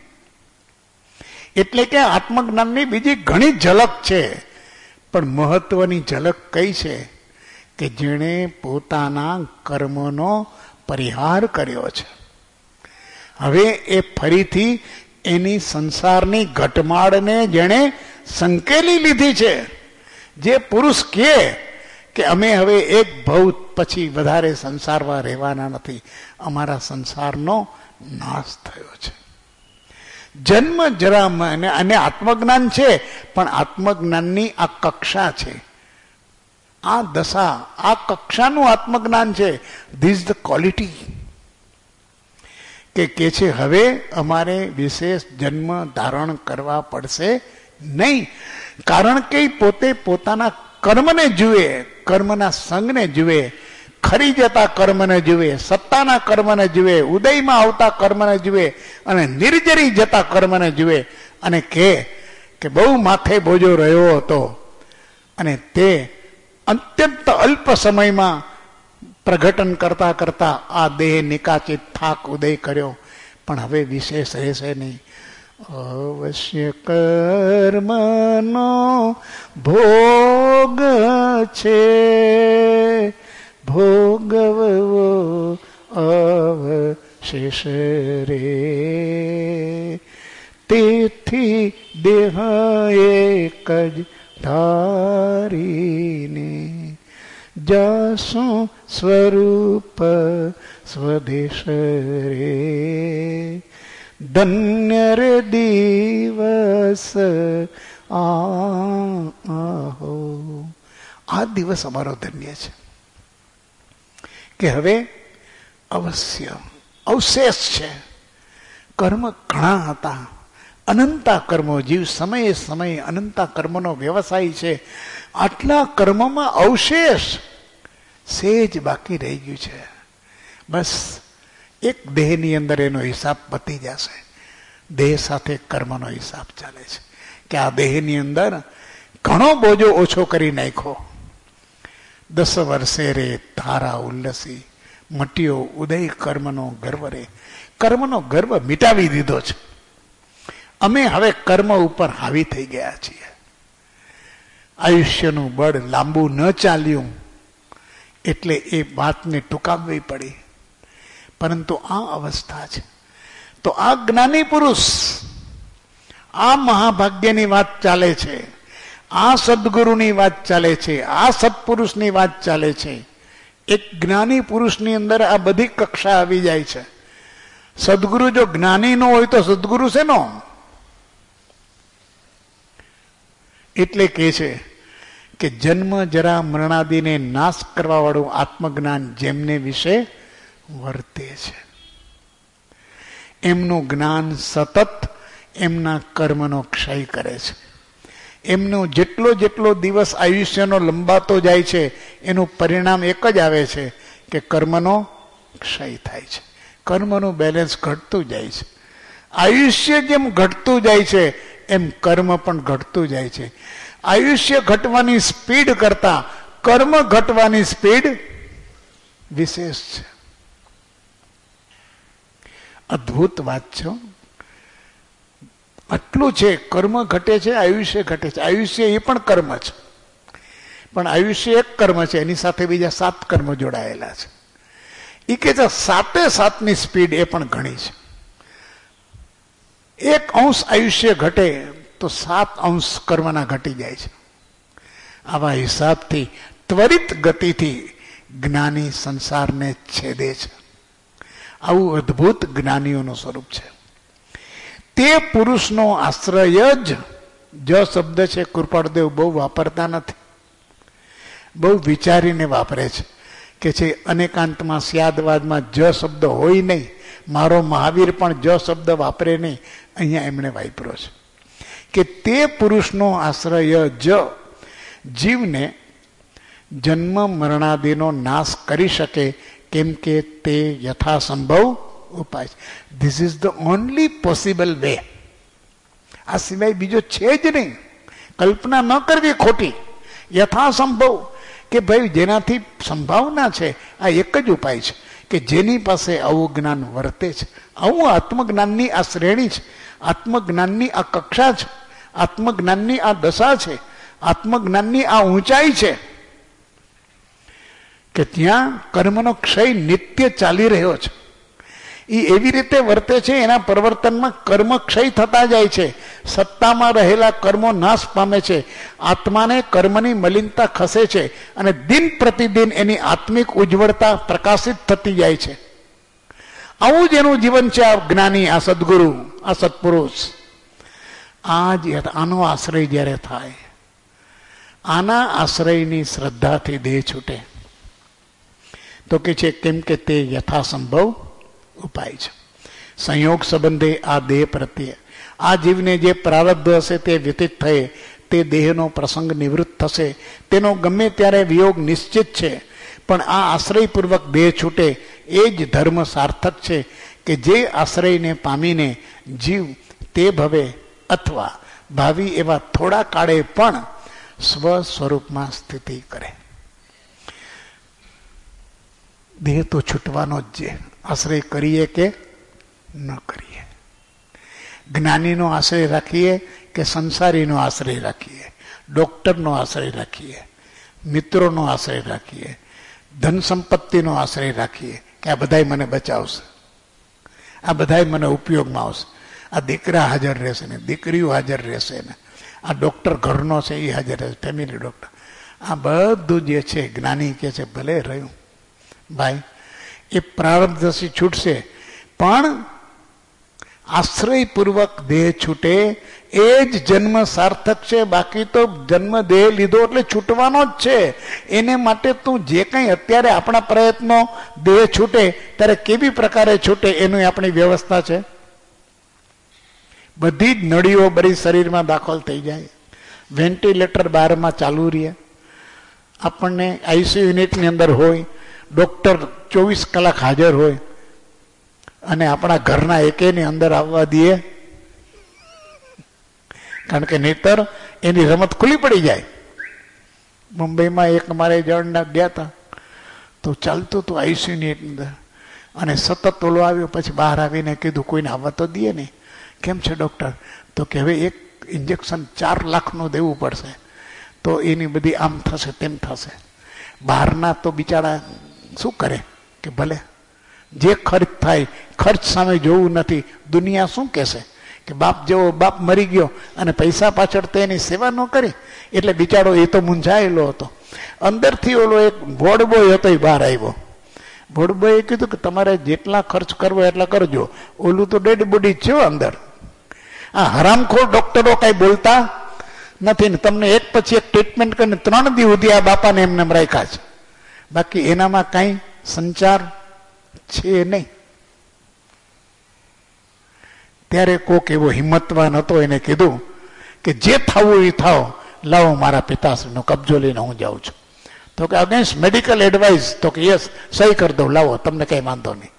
એટલે કે આત્મજ્ઞાનની બીજી ઘણી ઝલક છે, પણ મહત્વની ઝલક કઈ છે? કે જેણે પોતાના કર્મનો પરિહાર કર્યો છે. હવે એ ફરીથી એની સંસારની ઘટમાળને જેણે સંકેલી લીધી છે. જે પુરુષ કે અમે હવે એક ભવ પછી વધારે સંસારમાં રહેવાના નથી, અમારા સંસારનો નાશ થયો છે. જન્મ જરા અને આત્મજ્ઞાન છે, પણ આત્મજ્ઞાનની આ કક્ષા છે, આ દશા, આ કક્ષાનું આત્મજ્ઞાન છે. ધીસ ધ ક્વોલિટી કે છે હવે અમારે વિશેષ જન્મ ધારણ કરવા પડશે નહીં. કારણ કે પોતે પોતાના કર્મને જુએ, કર્મના સંગને જુએ, ખરી જતા કર્મને જુએ, સત્તાના કર્મને જુએ, ઉદયમાં આવતા કર્મને જુએ અને નિર્જરી જતા કર્મને જુએ અને કે બહુ માથે બોજો રહ્યો હતો અને તે અત્યંત અલ્પ સમયમાં પ્રગટન કરતા કરતા આ દેહ નિકાચિત થાક ઉદય કર્યો, પણ હવે વિશેષ રહેશે નહીં. અવશ્ય કર્મનો ભોગ છે, ભોગવવો અવશેષ રે, તેથી દેહ એક જ ધારીને જાશું સ્વરૂપ સ્વદેશ રે. ધન્ય રે દિવસ આહો, આ દિવસ અમારો ધન્ય છે કે હવે અવશ્ય અવશેષ છે. કર્મ ઘણા હતા, અનંતા કર્મો, જીવ સમયે સમયે અનંતા કર્મનો વ્યવસાય છે. આટલા કર્મમાં અવશેષ સેજ બાકી રહી ગયું છે. બસ એક દેહની અંદર એનો હિસાબ પતી જશે. દેહ સાથે કર્મનો હિસાબ ચાલે છે કે આ દેહની અંદર ઘણો બોજો ઓછો કરી નાખ્યો. 10 વર્ષે રે તારા ઉલ્લસી, મટ્યો ઉદય કર્મનો ગર્વ રે. કર્મનો ગર્વ મિટાવી દીધો છે. અમે હવે કર્મ ઉપર હાવી થઈ ગયા છીએ. આયુષ્યનું બળ લાંબુ ન ચાલ્યું એટલે એ વાતને ટૂંકાવવી પડી. પરંતુ આ અવસ્થા છે તો આ જ્ઞાની પુરુષ, આ મહાભાગ્યની વાત ચાલે છે, આ સદગુરુની વાત ચાલે છે, આ સત્પુરુષની વાત ચાલે છે. એક જ્ઞાની પુરુષની અંદર આ બધી કક્ષા આવી જાય છે. સદગુરુ જો જ્ઞાની ન હોય તો સદગુરુ છે નો. એટલે કે છે કે જન્મ જરા મરણાદિને નાશ કરવા વાળું આત્મજ્ઞાન જેમને વિશે વર્તે છે, એમનું જ્ઞાન સતત એમના કર્મનો ક્ષય કરે છે. એમનો જેટલો દિવસ આયુષ્યનો લંબાતો જાય છે એનું પરિણામ એક જ આવે છે કે કર્મનો ક્ષય થાય છે. કર્મનું બેલેન્સ ઘટતું જાય છે. આયુષ્ય જેમ ઘટતું જાય છે એમ કર્મ પણ ઘટતું જાય છે. આયુષ્ય ઘટવાની સ્પીડ કરતા કર્મ ઘટવાની સ્પીડ વિશેષ છે. અદ્ભુત વાત છે. આટલું છે, કર્મ ઘટે છે, આયુષ્ય ઘટે છે. આયુષ્ય એ પણ કર્મ છે, પણ આયુષ્ય એક કર્મ છે, એની સાથે બીજા 7 કર્મ જોડાયેલા છે. એ કે છે 7-7ની સ્પીડ એ પણ ઘણી છે. 1 આયુષ્ય ઘટે તો 7 કર્મના ઘટી જાય છે. આવા હિસાબથી ત્વરિત ગતિથી જ્ઞાની સંસારને છેદે છે. આવું અદ્ભુત જ્ઞાનીઓનું સ્વરૂપ છે. તે પુરુષનો આશ્રય જ શબ્દ છે. કૃપાળદેવ બહુ વાપરતા નથી, બહુ વિચારીને વાપરે છે કે છે અનેકાંતમાં સ્યાદવાદમાં જ શબ્દ હોય નહીં. મારો મહાવીર પણ જ શબ્દ વાપરે નહીં, અહીંયા એમણે વાપર્યો છે કે તે પુરુષનો આશ્રય જ જીવને જન્મ મરણાદિનો નાશ કરી શકે, કેમ કે તે યથાસંભવ ઉપાય છે. This is the only possible way. આ સિવાય બીજો છે જ નહીં. કલ્પના ન કરવી ખોટી. યથાસંભવ કે ભાઈ જેનાથી સંભાવના છે, આ એક જ ઉપાય છે કે જેની પાસે આવું જ્ઞાન વર્તે છે. આવું આત્મજ્ઞાનની આ શ્રેણી છે, આત્મજ્ઞાનની આ કક્ષા છે, આત્મજ્ઞાનની આ દશા છે, આત્મજ્ઞાનની આ ઊંચાઈ છે કે ત્યાં કર્મનો ક્ષય નિત્ય ચાલી રહ્યો છે. એ એવી રીતે વર્તે છે, એના પરિવર્તનમાં કર્મ ક્ષય થતા જાય છે, સત્તામાં રહેલા કર્મો નાશ પામે છે, આત્માને કર્મની મલિનતા ખસે છે અને દિન પ્રતિદિન એની આત્મિક ઉજ્જવળતા પ્રકાશિત થતી જાય છે. આવું જ એનું જીવન છે આ જ્ઞાની, આ સદગુરુ, આ સત્પુરુષ. આનો આશ્રય જ્યારે થાય, આના આશ્રયની શ્રદ્ધાથી દેહ છૂટે તો કે છે કેમ કે તે યથાસંભવ ઉપાય છે. સંયોગ સંબંધે આ દેહ પ્રત્યે આ જીવને જે પ્રારબ્ધ હશે તે વ્યતીત થયે તે દેહનો પ્રસંગ નિવૃત્ત થશે, તેનો ગમે ત્યારે વિયોગ નિશ્ચિત છે. પણ આ આશ્રયપૂર્વક દેહ છૂટે એ જ ધર્મ સાર્થક છે કે જે આશ્રયને પામીને જીવ તે ભવે અથવા ભાવિ એવા થોડા કાળે પણ સ્વ સ્વરૂપમાં સ્થિતિ કરે. દેહ તો છૂટવાનો જ છે, આશ્રય કરીએ કે ન કરીએ, જ્ઞાનીનો આશ્રય રાખીએ કે સંસારીનો આશ્રય રાખીએ, ડોક્ટરનો આશ્રય રાખીએ, મિત્રોનો આશ્રય રાખીએ, ધન સંપત્તિનો આશ્રય રાખીએ કે આ બધાય મને બચાવશે, આ બધાય મને ઉપયોગમાં આવશે, આ દીકરા હાજર રહેશે ને, દીકરીઓ હાજર રહેશે ને, આ ડોક્ટર ઘરનો છે એ હાજર રહેશે, ફેમિલી ડોક્ટર, આ બધું જે છે જ્ઞાની કે છે ભલે રહ્યું ભાઈ, એ પ્રારબ્ધથી છૂટશે. પણ આશ્રયપૂર્વક દેહ છૂટે એ જ જન્મ સાર્થક છે. બાકી તો જન્મ દેહ લીધો એટલે છૂટવાનો જ છે. એને માટે તું જે કંઈ અત્યારે આપણા પ્રયત્નો, દેહ છૂટે ત્યારે કેવી પ્રકારે છૂટે એની આપણી વ્યવસ્થા છે. બધી જ નળીઓ બધી શરીરમાં દાખલ થઈ જાય, વેન્ટિલેટર બહારમાં ચાલુ રહે, આપણને આઈસીયુ યુનિટની અંદર હોય, ડોક્ટર 24 કલાક હાજર હોય અને આપણા ઘરના એકેની અંદર આવવા દઈએ? કારણ કે નહીતર એની રમત ખુલ્લી પડી જાય. મુંબઈમાં એક અમારે જણના ગયા હતા તો ચાલતું હતું આઈસીયુની અંદર અને સતત ઓલો આવ્યો, પછી બહાર આવીને કીધું કોઈને આવવા તો દઈએ નહીં. કેમ છે ડૉક્ટર? તો કે હવે એક ઇન્જેક્શન 4 લાખનું દેવું પડશે, તો એની બધી આમ થશે તેમ થશે. બહારના તો બિચારા શું કરે કે ભલે જે ખર્ચ થાય, ખર્ચ સામે જોવું નથી. દુનિયા શું કહેશે કે બાપ જેવો બાપ મરી ગયો અને પૈસા પાછળ તો એની સેવા ન કરી, એટલે બિચારો એ તો મૂંઝાયેલો હતો. અંદરથી ઓલો એક ભોળબોય હતો, એ બહાર આવ્યો. ભોળબોયે કીધું કે તમારે જેટલા ખર્ચ કરવો એટલા કરજો, ઓલું તો ડેડ બોડી છે અંદર. આ હરામખોર ડોક્ટરો કઈ બોલતા નથી ને તમને એક પછી એક ટ્રીટમેન્ટ કરીને 3 દી સુધી આ બાપાને એમને રાખ્યા છે. બાકી એનામાં કઈ સંચાર છે નહીં. ત્યારે કોક એવો હિંમતવાન હતો, એને કીધું કે જે થવું એ થાવ, લાવો મારા પિતાશ્રીનો કબજો લઈને હું જાઉં છું. તો કે અગેન્સ્ટ મેડિકલ એડવાઇસ, તો કે યસ સહી કરી દો, લાવો, તમને કઈ વાંધો નહીં.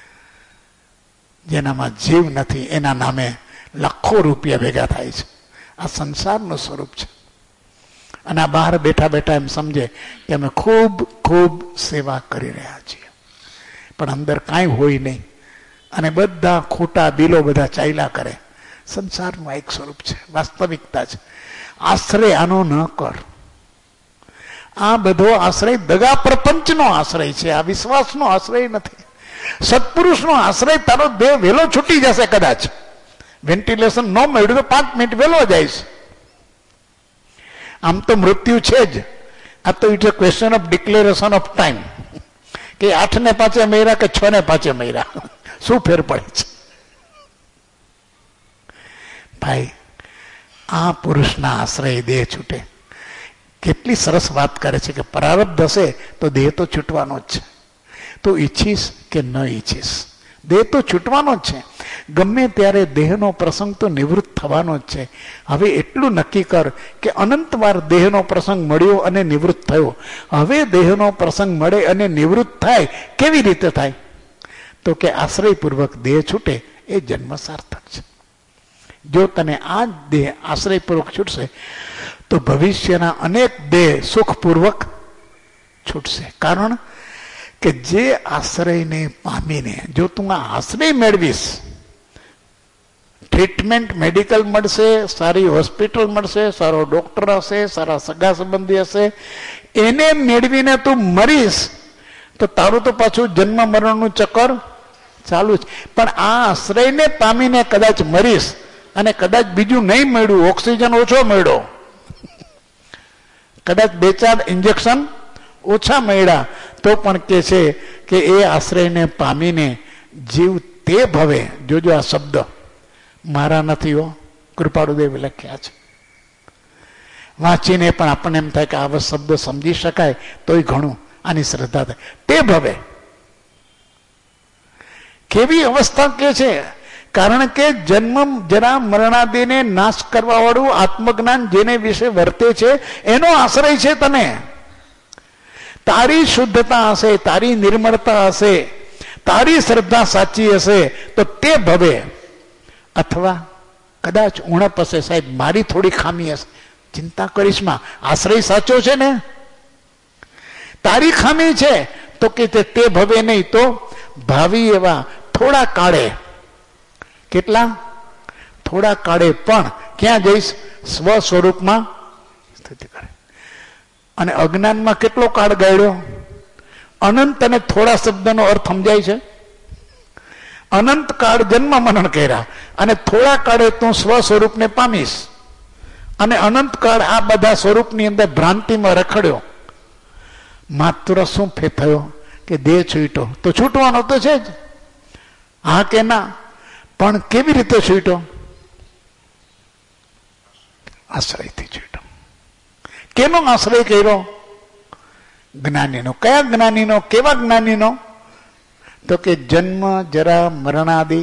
જેનામાં જીવ નથી એના નામે લાખો રૂપિયા ભેગા થાય છે. આ સંસારનું સ્વરૂપ છે. અને આ બહાર બેઠા બેઠા એમ સમજે કે અમે ખૂબ ખૂબ સેવા કરી રહ્યા છીએ, પણ અંદર કાંઈ હોય નહીં અને બધા ખોટા બિલો બધા ચાલ્યા કરે. સંસારનું એક સ્વરૂપ છે, વાસ્તવિકતા છે. આશ્રય આનો ન કર. આ બધો આશ્રય દગા પ્રપંચનો આશ્રય છે, આ વિશ્વાસનો આશ્રય નથી. સત્પુરુષનો આશ્રય તારો દેહ વેલો છૂટી જશે. કદાચ વેન્ટિલેશન ન મળ્યું તો 5 મિનિટ વેલો જાય છે. આમ તો મૃત્યુ છે જ. આ તો it a question of declaration of time, કે 8 ને 5 મહિરા કે 6 ને 5 મહિરા, શું ફેર પડે છે ભાઈ? આ પુરુષના આશ્રય દેહ છૂટે. કેટલી સરસ વાત કરે છે કે પ્રારબ્ધ હશે તો દેહ તો છૂટવાનો જ છે. તો ઈચ્છીશ કે ન ઈચ્છીશ, દેહ તો છૂટવાનો જ છે. ગમે ત્યારે દેહનો પ્રસંગ તો નિવૃત્ત થવાનો જ છે. હવે એટલું નક્કી કર કે અનંતવાર દેહનો પ્રસંગ મળ્યો અને નિવૃત્ત થયો. હવે દેહનો પ્રસંગ મળે અને નિવૃત્ત થાય, કેવી રીતે થાય? તો કે આશ્રયપૂર્વક દેહ છૂટે એ જન્મ સાર્થક છે. જો તને આ દેહ આશ્રયપૂર્વક છૂટશે તો ભવિષ્યના અનેક દેહ સુખપૂર્વક છૂટશે. કારણ કે જે આશ્રયને પામીને જો તું આ આશ્રય મેળવીશ, ટ્રીટમેન્ટ મેડિકલ મળશે, સારી હોસ્પિટલ મળશે, સારો ડોક્ટર હશે, સારા સગા સંબંધી હશે, એને મેળવીને તું મરીશ તો તારું તો પાછું જન્મ મરણનું ચક્કર ચાલુ છે. પણ આ આશ્રયને પામીને કદાચ મરીશ અને કદાચ બીજું નહીં મળ્યું, ઓક્સિજન ઓછો મળ્યો, કદાચ 2-4 ઇન્જેક્શન ઓછા મળ્યા, તો પણ કે છે કે એ આશ્રયને પામીને જીવ તે ભવે. જોજો આ શબ્દ મારા નથી હો, કૃપાળુદેવ લખ્યા છે. વાંચીને પણ આપણને એમ થાય કે આવા શબ્દ સમજી શકાય તોય ઘણું, આની શ્રદ્ધા થાય. તે ભવે કેવી અવસ્થા કે છે? કારણ કે જન્મ જરા મરણાદિને નાશ કરવા વાળું આત્મજ્ઞાન જેને વિશે વર્તે છે એનો આશ્રય છે તને. તારી શુદ્ધતા હશે, તારી નિર્મળતા હશે, તારી શ્રદ્ધા સાચી હશે તો તે ભવે. અથવા કદાચ ઉણપ હશે, સાહેબ મારી થોડી ખામી હશે, ચિંતા કરીશ માં, આશ્રય સાચો છે ને. તારી ખામી છે તો કે તે ભવે નહીં તો ભાવિ એવા થોડા કાળે. કેટલા? થોડા કાળે પણ ક્યાં જઈશ? સ્વ સ્વરૂપમાં સ્થિતિ કરે. અને અજ્ઞાનમાં કેટલો કાળ ગાળ્યો? અનંત અને થોડા શબ્દનો અર્થ સમજાય છે? અનંત કાળ જન્મ મરણ કર્યા અને થોડા કાળે તું સ્વ સ્વરૂપને પામીશ. અને અનંત કાળ આ બધા સ્વરૂપની અંદર ભ્રાંતિમાં રખડ્યો. માત્ર શું ફે થયો કે દેહ છૂટ્યો, તો છૂટવાનો તો છે જ, હા કે ના? પણ કેવી રીતે છૂટ્યો? આશ્રયથી છૂટ્યો. કેનો આશ્રય કર્યો? જ્ઞાનીનો. કયા જ્ઞાનીનો? કેવા જ્ઞાનીનો? તો કે જન્મ જરા મરણાદિ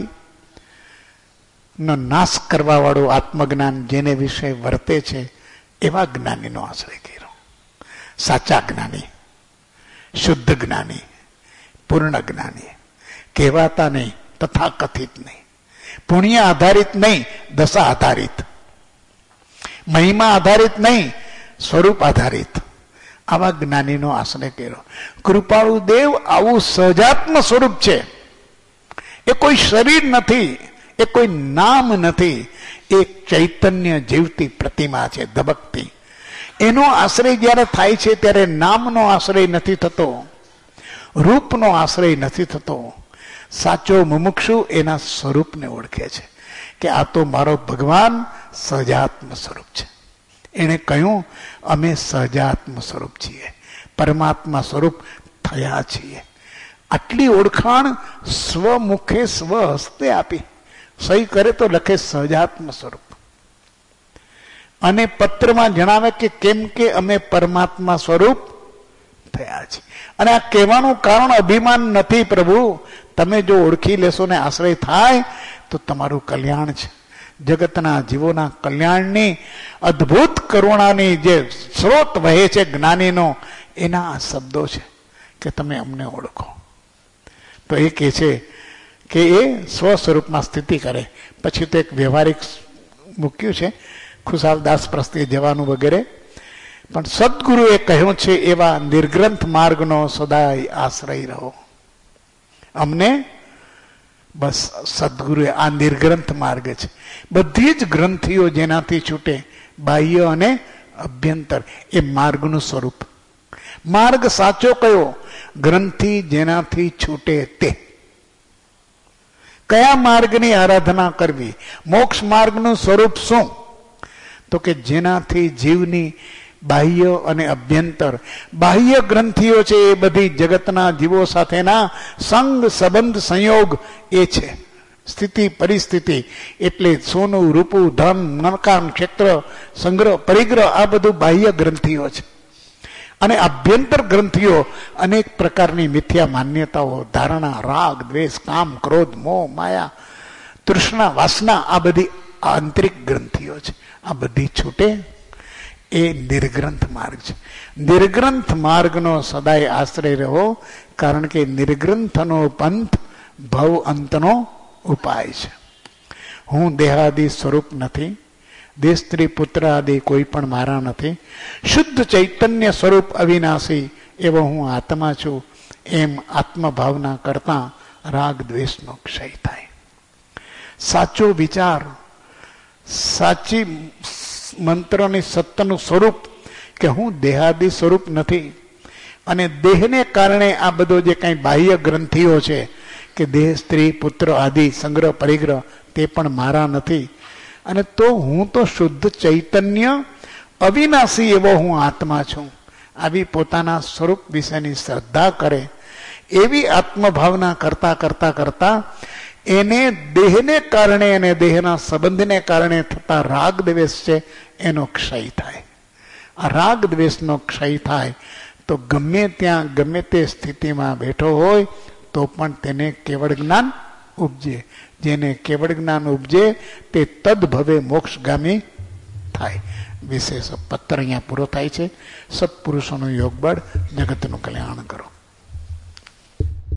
નો નાશ કરવા વાળું આત્મજ્ઞાન જેને વિશે વર્તે છે એવા જ્ઞાનીનો આશ્રય કર્યો. સાચા જ્ઞાની, શુદ્ધ જ્ઞાની, પૂર્ણ જ્ઞાની. કહેવાતા નહીં, તથા કથિત નહીં, પુણ્ય આધારિત નહીં, દશા આધારિત, મહિમા આધારિત નહીં, સ્વરૂપ આધારિત. આવા જ્ઞાનીનો આશ્રય કર્યો. કૃપાળુ દેવ આવું સહજાત્મ સ્વરૂપ છે. એ કોઈ શરીર નથી, એ કોઈ નામ નથી, એક ચૈતન્ય જીવતી પ્રતિમા છે, ધબકતી. એનો આશ્રય જ્યારે થાય છે ત્યારે નામનો આશ્રય નથી થતો, રૂપનો આશ્રય નથી થતો. સાચો મુમુક્ષુ એના સ્વરૂપને ઓળખે છે કે આ તો મારો ભગવાન સહજાત્મ સ્વરૂપ છે. એણે કહ્યું અમે સહજાત્મ સ્વરૂપ છીએ, પરમાત્મા સ્વરૂપ થયા છીએ. આટલી ઓળખાણ સ્વમુખે સ્વ હસ્તે આપી. સહી કરે તો લખે સહજાત્મ સ્વરૂપ. અને પત્રમાં જણાવે કે કેમ કે અમે પરમાત્મા સ્વરૂપ થયા છીએ. અને આ કહેવાનું કારણ અભિમાન નથી પ્રભુ. તમે જો ઓળખી લેશો ને આશ્રય થાય તો તમારું કલ્યાણ છે. જગતના જીવોના કલ્યાણની અદ્ભુત કરુણાની જે સ્રોત વહે છે જ્ઞાનીનો, એના આ શબ્દો છે કે તમે અમને ઓળખો. તો એ કહે છે કે એ સ્વ સ્વરૂપમાં સ્થિતિ કરે. પછી તો એક વ્યવહારિક મૂક્યું છે ખુશાલદાસ પ્રસ્તે જવાનું વગેરે. પણ સદગુરુએ કહ્યું છે એવા નિર્ગ્રંથ માર્ગનો સદાય આશ્રય રહો. અમને બસ સદગુરુએ આ નિર્ગ્રંથ માર્ગ છે. બધી જ ગ્રંથિઓ જેનાથી છૂટે, બાહ્ય અને અભ્યંતર, એ માર્ગનું સ્વરૂપ. માર્ગ સાચો કયો? ગ્રંથિ જેનાથી છૂટે તે. કયા માર્ગની આરાધના કરવી? મોક્ષ માર્ગનું સ્વરૂપ શું? તો કે જેનાથી જીવની બાહ્ય અને અભ્યંતર, બાહ્ય ગ્રંથિઓ છે એ બધી જગતના જીવો સાથેના સંગ સંબંધ સંયોગ એ છે. સ્થિતિ પરિસ્થિતિ એટલે સોનું રૂપું ધન મકાન ક્ષેત્ર સંગ્રહ પરિગ્રહ, આ બધું બાહ્ય ગ્રંથિઓ છે. અને આભ્યંતર ગ્રંથિઓ અનેક પ્રકારની મિથ્યા માન્યતાઓ, ધારણા, રાગ દ્વેષ કામ ક્રોધ મોહ માયા તૃષ્ણા વાસના, આ બધી આંતરિક ગ્રંથિઓ છે. આ બધી છૂટે એ નિર્ગ્રંથ માર્ગ છે. નિર્ગ્રંથ માર્ગનો સદાય આશ્રય રહો. કારણ કે નિર્ગ્રંથનો પંથ ભવ અંતનો ઉપાય છે. હું દેહાદિ સ્વરૂપ નથી, દેહ સ્ત્રી પુત્ર આદિ કોઈ પણ મારા નથી. શુદ્ધ ચૈતન્ય સ્વરૂપ અવિનાશી એવો હું આત્મા છું. એમ આત્મભાવના કરતા રાગ દ્વેષનો ક્ષય થાય. સાચો વિચાર, સાચી મંત્રની સત્યનું સ્વરૂપ કે હું દેહાદિ સ્વરૂપ નથી. અને દેહને કારણે આ બધો જે કઈ બાહ્ય ગ્રંથિઓ છે કે દેહ, સ્ત્રી, પુત્ર આદિ સંગ્રહ પરિગ્રહ તે પણ મારા નથી, અને તો હું તો શુદ્ધ ચૈતન્ય અવિનાશી એવો હું આત્મા છું. આવી પોતાના સ્વરૂપ વિશેની શ્રદ્ધા કરે, એવી આત્મભાવના કરતા કરતા કરતા એને દેહને કારણે અને દેહના સંબંધને કારણે થતા રાગ દ્વેષ છે એનો ક્ષય થાય. આ રાગ દ્વેષનો ક્ષય થાય તો ગમે ત્યાં ગમે તે સ્થિતિમાં બેઠો હોય તો પણ તેને કેવળ જ્ઞાન ઉપજે. જેને કેવળ જ્ઞાન ઉપજે તે તદભવે મોક્ષગામી થાય. વિશેષ પત્ર અહીંયા પૂરો થાય છે. સત્પુરુષોનું યોગબળ જગતનું કલ્યાણ કરો.